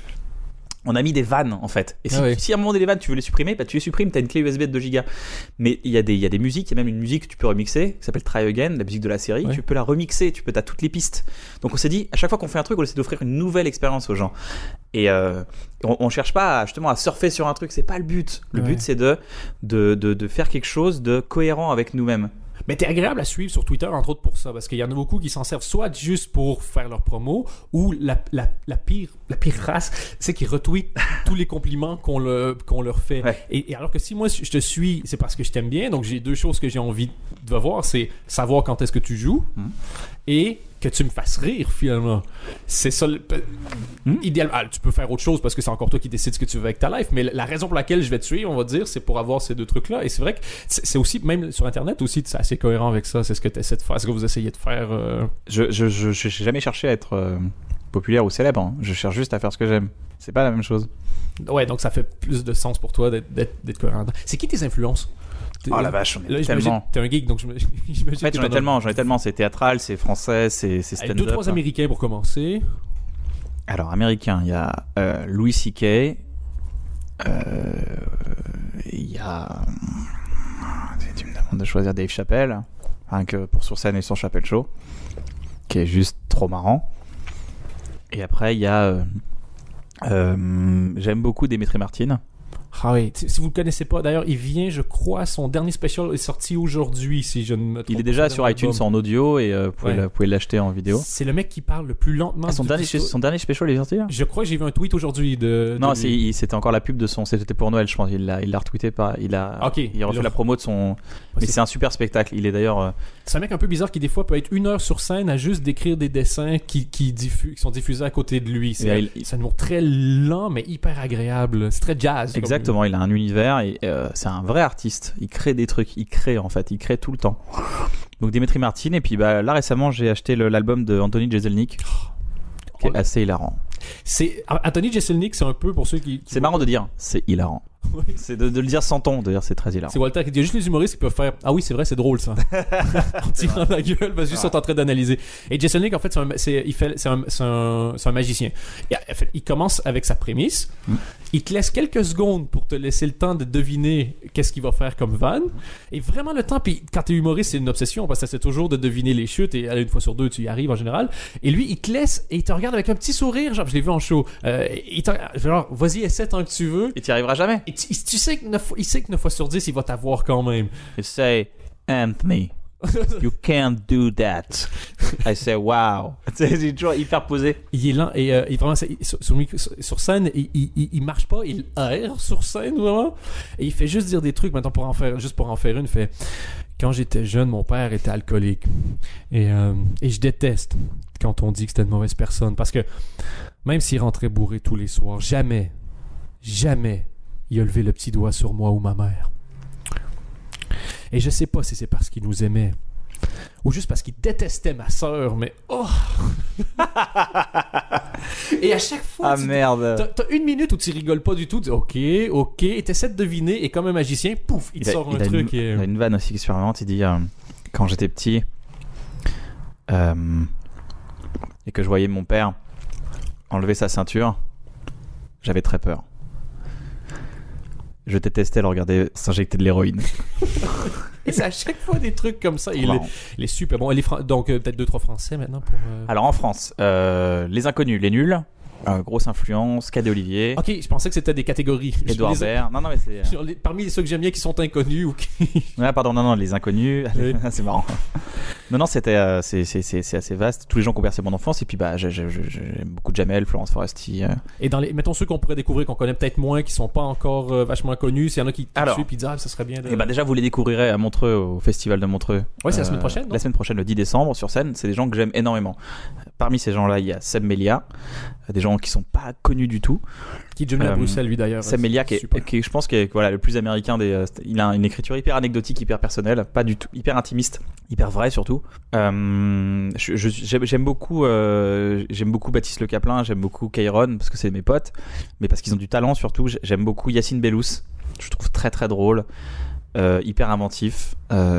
mis des vannes en fait. Et si à un moment donné les vannes tu veux les supprimer, tu les supprimes, t'as une clé USB de 2 Go. Mais il y a des musiques, il y a même une musique que tu peux remixer qui s'appelle Try Again, la musique de la série. Tu peux la remixer, t'as toutes les pistes. Donc on s'est dit, à chaque fois qu'on fait un truc, on essaie d'offrir une nouvelle expérience aux gens. Et on cherche pas justement à surfer sur un truc, c'est pas le but. Le but c'est de faire quelque chose de cohérent avec nous-mêmes. Mais t'es agréable à suivre sur Twitter, entre autres pour ça, parce qu'il y en a beaucoup qui s'en servent soit juste pour faire leur promo, ou la pire race, c'est qu'ils retweetent tous les compliments qu'on leur fait. Ouais. Et alors que si moi je te suis, c'est parce que je t'aime bien, donc j'ai deux choses que j'ai envie de voir, c'est savoir quand est-ce que tu joues, et que tu me fasses rire finalement. C'est ça idéalement. Tu peux faire autre chose parce que c'est encore toi qui décides ce que tu veux avec ta life, mais la raison pour laquelle je vais te suivre, on va dire, c'est pour avoir ces deux trucs-là. Et c'est vrai que c'est aussi, même sur Internet aussi, c'est assez cohérent avec ça. C'est ce que tu essaies de faire, ce que vous essayez de faire. Je n'ai jamais cherché à être populaire ou célèbre. Hein. Je cherche juste à faire ce que j'aime. C'est pas la même chose. Ouais, donc ça fait plus de sens pour toi d'être cohérent. C'est qui tes influences? Oh la vache, j'en ai tellement. T'es un geek, donc j'imagine. En fait, j'en ai tellement. C'est théâtral, c'est français, c'est stand-up. 2-3 américains pour commencer. Alors, américain, il y a Louis C.K. Il y a. Tu me demandes de choisir Dave Chappelle, rien que pour Sur scène et son Chappelle Show, qui est juste trop marrant. Et après, il y a. J'aime beaucoup Demetri Martin. Ah oui, si vous le connaissez pas, d'ailleurs, il vient, je crois, son dernier special est sorti aujourd'hui, si je ne me trompe pas. Il est déjà sur iTunes en audio et vous pouvez l'acheter en vidéo. C'est le mec qui parle le plus lentement. Son dernier special est sorti là ? Je crois que j'ai vu un tweet aujourd'hui Non, c'était encore la pub de son. C'était pour Noël, je pense. Il l'a retweeté il a refait la promo de son. Mais c'est un super spectacle. Il est d'ailleurs. C'est un mec un peu bizarre qui des fois peut être 1 heure sur scène à juste décrire des dessins qui sont diffusés à côté de lui. C'est un humour très lent mais hyper agréable. C'est très jazz. Exactement, il a un univers et c'est un vrai artiste. Il crée des trucs, il crée tout le temps. Donc Demetri Martin, et puis là récemment j'ai acheté l'album de Anthony Jeselnik qui est assez hilarant. Anthony Jeselnik, c'est un peu pour ceux qui c'est marrant de dire, c'est hilarant. Oui. C'est de le dire sans ton, d'ailleurs, c'est très hilarant. C'est Walter qui dit juste les humoristes qui peuvent faire ah oui c'est vrai c'est drôle ça en tirant la gueule parce qu'ils sont en train d'analyser. Et Jason Lee en fait c'est un magicien. Et, en fait, il commence avec sa prémisse, il te laisse quelques secondes pour te laisser le temps de deviner qu'est-ce qu'il va faire comme vanne, et vraiment le temps. Puis quand t'es humoriste c'est une obsession parce que c'est toujours de deviner les chutes, et une fois sur deux tu y arrives en général. Et lui il te laisse et il te regarde avec un petit sourire, genre je l'ai vu en show, genre vas-y essaie tant que tu veux. Et t'y arriveras jamais. Et tu sais que 9 fois sur 10 il va t'avoir quand même. You say, Anthony, you can't do that. I say, wow. C'est toujours hyper posé. Il est lent et vraiment sur scène il marche pas, il erre sur scène vraiment, et il fait juste dire des trucs. Maintenant pour en faire une, il fait quand j'étais jeune mon père était alcoolique et je déteste quand on dit que c'était une mauvaise personne, parce que même s'il rentrait bourré tous les soirs, jamais il a levé le petit doigt sur moi ou ma mère. Et je sais pas si c'est parce qu'il nous aimait ou juste parce qu'il détestait ma sœur, mais oh. Et à chaque fois t'as une minute où tu rigoles pas du tout, tu dis ok et t'essaies de deviner, et comme un magicien pouf il te sort un truc. Il a une vanne aussi expérimente. Il dit quand j'étais petit et que je voyais mon père enlever sa ceinture, j'avais très peur. Je détestais le regarder s'injecter de l'héroïne. Et c'est à chaque fois des trucs comme ça. Il est super bon. Donc peut-être 2-3 Français maintenant pour. Alors en France, Les Inconnus, Les Nuls, grosse influence, Cadet Olivier. Ok, je pensais que c'était des catégories. Édouard Baird. Non mais c'est. Parmi ceux que j'aime bien qui sont inconnus ou qui. Ouais, pardon, non, Les Inconnus. Oui. C'est marrant. Non, c'était c'est assez vaste. Tous les gens qui ont bercé mon enfance. Et puis j'aime beaucoup Jamel, Florence Foresti. Et mettons ceux qu'on pourrait découvrir, qu'on connaît peut-être moins, qui sont pas encore vachement connus. S'il y en a qui suivent puis disent ça serait bien. Et déjà vous les découvrirez à Montreux, au festival de Montreux. Ouais, c'est la semaine prochaine. La semaine prochaine, le 10 décembre, sur scène. C'est des gens que j'aime énormément. Parmi ces gens-là, il y a Seb Melia, des gens qui sont pas connus du tout. Qui est devenu à Bruxelles, lui d'ailleurs. Seb Melia, qui je pense, qui est le plus américain des. Il a une écriture hyper anecdotique, hyper personnelle, pas du tout, hyper intimiste, hyper vrai surtout. J'aime beaucoup Baptiste Le Caplin, j'aime beaucoup Kairon parce que c'est mes potes, mais parce qu'ils ont du talent surtout. J'aime beaucoup Yacine Bellous, je trouve très très drôle, hyper inventif.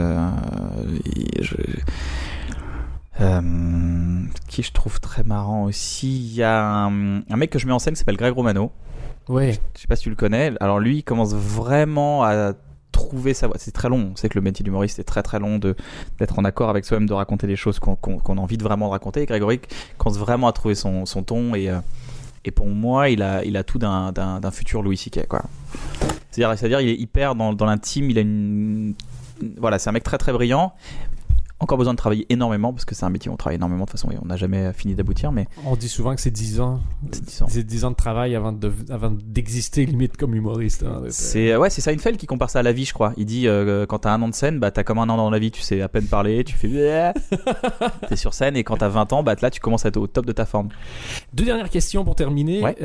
Qui je trouve très marrant aussi, il y a un mec que je mets en scène qui s'appelle Greg Romano. Ouais. Je sais pas si tu le connais. Alors lui, il commence vraiment à trouver sa voix. C'est très long. On sait que le métier d'humoriste est très très long, d'être en accord avec soi-même, de raconter les choses qu'on a envie de vraiment raconter. Et Grégory commence vraiment à trouver son ton, et pour moi, il a tout d'un futur Louis C.K. quoi. C'est-à-dire il est hyper dans l'intime. Il a voilà, c'est un mec très très brillant. Encore besoin de travailler énormément parce que c'est un métier où on travaille énormément de toute façon et on n'a jamais fini d'aboutir. Mais on dit souvent que c'est 10 ans. C'est 10 ans de travail avant d'exister limite comme humoriste. Hein. C'est Seinfeld qui compare ça à la vie, je crois. Il dit quand t'as 1 an de scène, t'as comme 1 an dans la vie, tu sais à peine parler, tu fais t'es sur scène, et quand t'as 20 ans, là tu commences à être au top de ta forme. 2 dernières questions pour terminer. Ouais.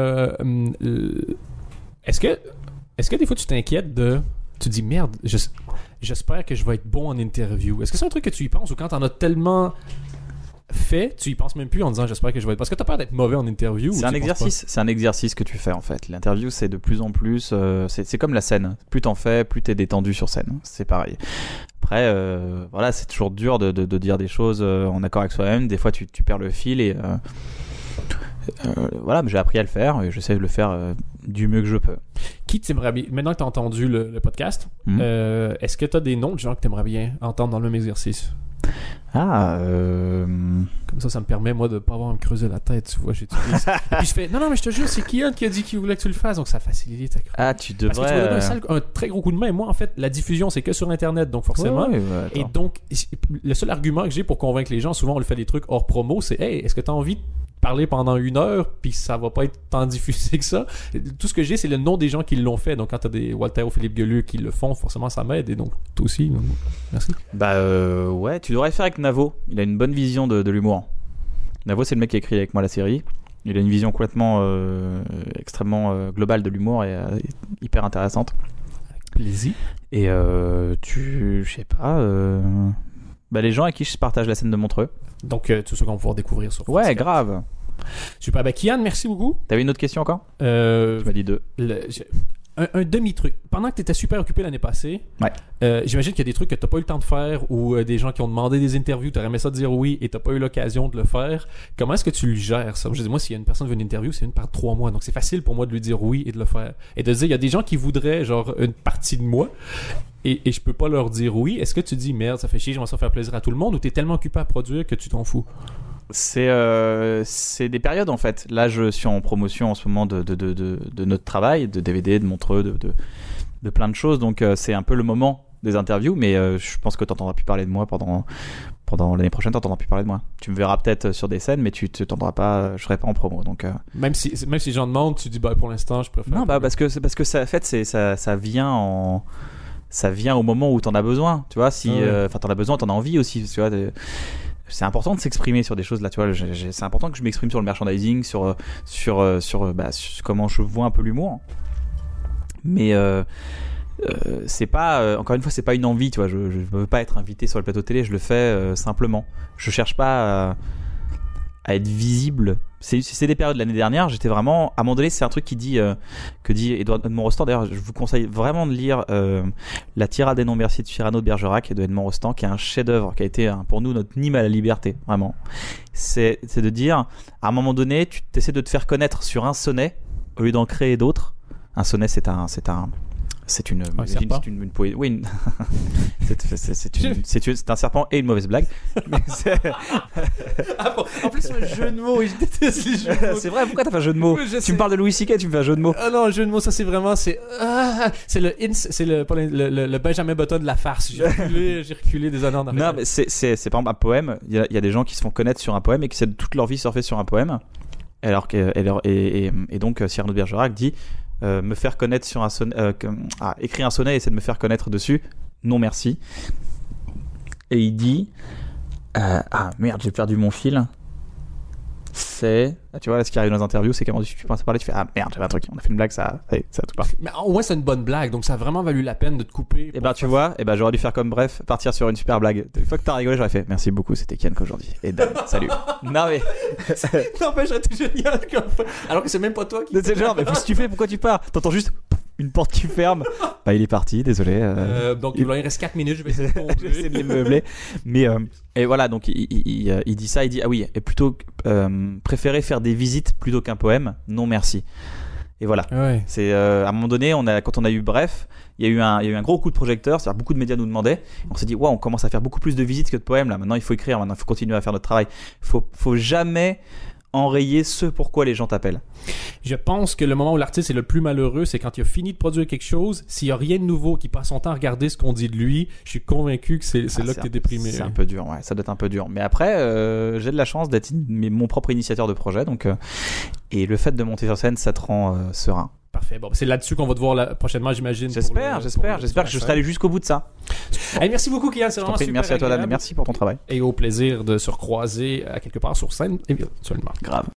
Est-ce que des fois tu t'inquiètes tu dis merde, j'espère que je vais être bon en interview. Est-ce que c'est un truc que tu y penses, ou quand t'en as tellement fait, tu y penses même plus en disant j'espère que je vais être... Parce que t'as peur d'être mauvais en interview. C'est un exercice que tu fais en fait. L'interview, c'est de plus en plus... c'est comme la scène. Plus t'en fais, plus t'es détendu sur scène. C'est pareil. Après, voilà, c'est toujours dur de dire des choses en accord avec soi-même. Des fois, tu perds le fil et... voilà, mais j'ai appris à le faire et j'essaie de le faire du mieux que je peux. Qui t'aimerais bien, maintenant que t'as entendu le podcast, est-ce que t'as des noms de gens que t'aimerais bien entendre dans le même exercice? Comme ça me permet moi de pas avoir à me creuser la tête, tu vois, j'utilise. Et puis je fais non mais je te jure, c'est Kian qui a dit qu'il voulait que tu le fasses, donc ça facilite. Tu devrais. Parce que tu vas donner un très gros coup de main. Moi en fait la diffusion c'est que sur internet, donc forcément. Et donc le seul argument que j'ai pour convaincre les gens, souvent on le fait des trucs hors promo, c'est hey, est-ce que t'as envie de parler pendant 1 heure puis ça va pas être tant diffusé que ça? Tout ce que j'ai c'est le nom des gens qui l'ont fait, donc quand t'as des Walter ou Philippe Gueluc qui le font, forcément ça m'aide, et donc toi aussi donc, merci. Ouais, tu devrais le faire avec Navo, il a une bonne vision de l'humour. Navo, c'est le mec qui a écrit avec moi la série, il a une vision complètement extrêmement globale de l'humour et hyper intéressante. Avec plaisir. Et je sais pas, les gens avec qui je partage la scène de Montreux. Donc, tout ce qu'on va pouvoir découvrir sur Ouais, grave. Super. Kian, merci beaucoup. T'avais une autre question encore? Tu m'as dit 2. un demi-truc. Pendant que tu étais super occupé l'année passée, j'imagine qu'il y a des trucs que tu n'as pas eu le temps de faire ou des gens qui ont demandé des interviews, tu aurais aimé ça dire oui et tu n'as pas eu l'occasion de le faire. Comment est-ce que tu le gères, ça? Je dis, moi, s'il y a une personne qui veut une interview, c'est une par 3 mois. Donc, c'est facile pour moi de lui dire oui et de le faire. Et de dire, il y a des gens qui voudraient, genre, une partie de moi et je peux pas leur dire oui. Est-ce que tu dis, merde, ça fait chier, j'aimerais ça faire plaisir à tout le monde ou tu es tellement occupé à produire que tu t'en fous? C'est des périodes en fait. Là, je suis en promotion en ce moment de notre travail, de DVD, de Montreux, de plein de choses. Donc, c'est un peu le moment des interviews. Mais je pense que tu n'entendras plus parler de moi pendant l'année prochaine. Tu n'entendras plus parler de moi. Tu me verras peut-être sur des scènes, mais tu t'entendras pas. Je serai pas en promo. Donc, même si les gens demandent, tu dis bah pour l'instant, je préfère. Non, parce que ça, en fait, ça vient au moment où tu en as besoin. Tu vois, si t'en as besoin, tu en as envie aussi. Tu vois. C'est important de s'exprimer sur des choses là, tu vois. C'est important que je m'exprime sur le merchandising, sur comment je vois un peu l'humour. Mais c'est pas, encore une fois, c'est pas une envie, tu vois. Je veux pas être invité sur le plateau télé, je le fais simplement. Je cherche pas à être visible. C'est des périodes. L'année dernière, j'étais vraiment, à un moment donné, c'est un truc que dit Edmond Rostand. D'ailleurs, je vous conseille vraiment de lire La tirade des non-merci de Cyrano de Bergerac et de Edmond Rostand, qui est un chef-d'œuvre, qui a été pour nous notre hymne à la liberté, vraiment. C'est de dire, à un moment donné, tu essaies de te faire connaître sur un sonnet au lieu d'en créer d'autres. Un sonnet, c'est une poésie. Oui, c'est un serpent et une mauvaise blague. Mais en plus, un jeu de mots, je déteste les jeux de mots. C'est vrai, pourquoi t'as fait un jeu de mots? Tu me parles de Louis C.K., tu me fais un jeu de mots. Ah non, un jeu de mots, ça c'est vraiment, c'est le Benjamin Button de la farce. J'ai reculé des années en arrière. Non, mais c'est par exemple un poème. Il y a des gens qui se font connaître sur un poème et qui essaient de toute leur vie surfer sur un poème. Et donc Cyrano de Bergerac dit me faire connaître sur un sonnet, écrire un sonnet et essayer de me faire connaître dessus, non merci. Et il dit merde, j'ai perdu mon fil. Tu vois là, ce qui arrive dans les interviews, c'est quand tu penses à parler, tu fais merde, j'avais un truc, on a fait une blague, ça a tout parti. Mais au moins c'est une bonne blague, donc ça a vraiment valu la peine de te couper. Et tu vois, j'aurais dû faire comme bref, partir sur une super blague. Une fois que t'as rigolé, j'aurais fait merci beaucoup, c'était Ken qu'aujourd'hui. Et salut. Non mais n'empêche, j'aurais été génial comme alors que c'est même pas toi qui. C'est genre, mais qu'est-ce que tu fais, pourquoi tu pars? T'entends juste une porte qui ferme. Il est parti, désolé. Donc il reste 4 minutes, je vais essayer de les meubler. Mais et voilà, donc il dit ça, il dit et plutôt préférer faire des visites plutôt qu'un poème, non merci. Et voilà. Ouais. C'est à un moment donné, quand on a eu bref, il y a eu un gros coup de projecteur, c'est-à-dire beaucoup de médias nous demandaient. On s'est dit on commence à faire beaucoup plus de visites que de poèmes là. Maintenant il faut écrire, maintenant il faut continuer à faire notre travail. Faut jamais enrayer ce pourquoi les gens t'appellent. Je pense que le moment où l'artiste est le plus malheureux, c'est quand il a fini de produire quelque chose, s'il n'y a rien de nouveau, qu'il passe son temps à regarder ce qu'on dit de lui, je suis convaincu que c'est là que t'es déprimé. C'est un peu dur, ouais, ça doit être un peu dur. Mais après, j'ai de la chance d'être mon propre initiateur de projet, donc et le fait de monter sur scène, ça te rend serein. Parfait. Bon, c'est là-dessus qu'on va te voir prochainement, j'imagine. J'espère que je serai allé jusqu'au bout de ça. Allez, merci beaucoup, Kylian. C'est vraiment super merci à toi, Dan, et merci pour ton travail. Et au plaisir de se recroiser à quelque part sur scène, et bien, absolument. Grave.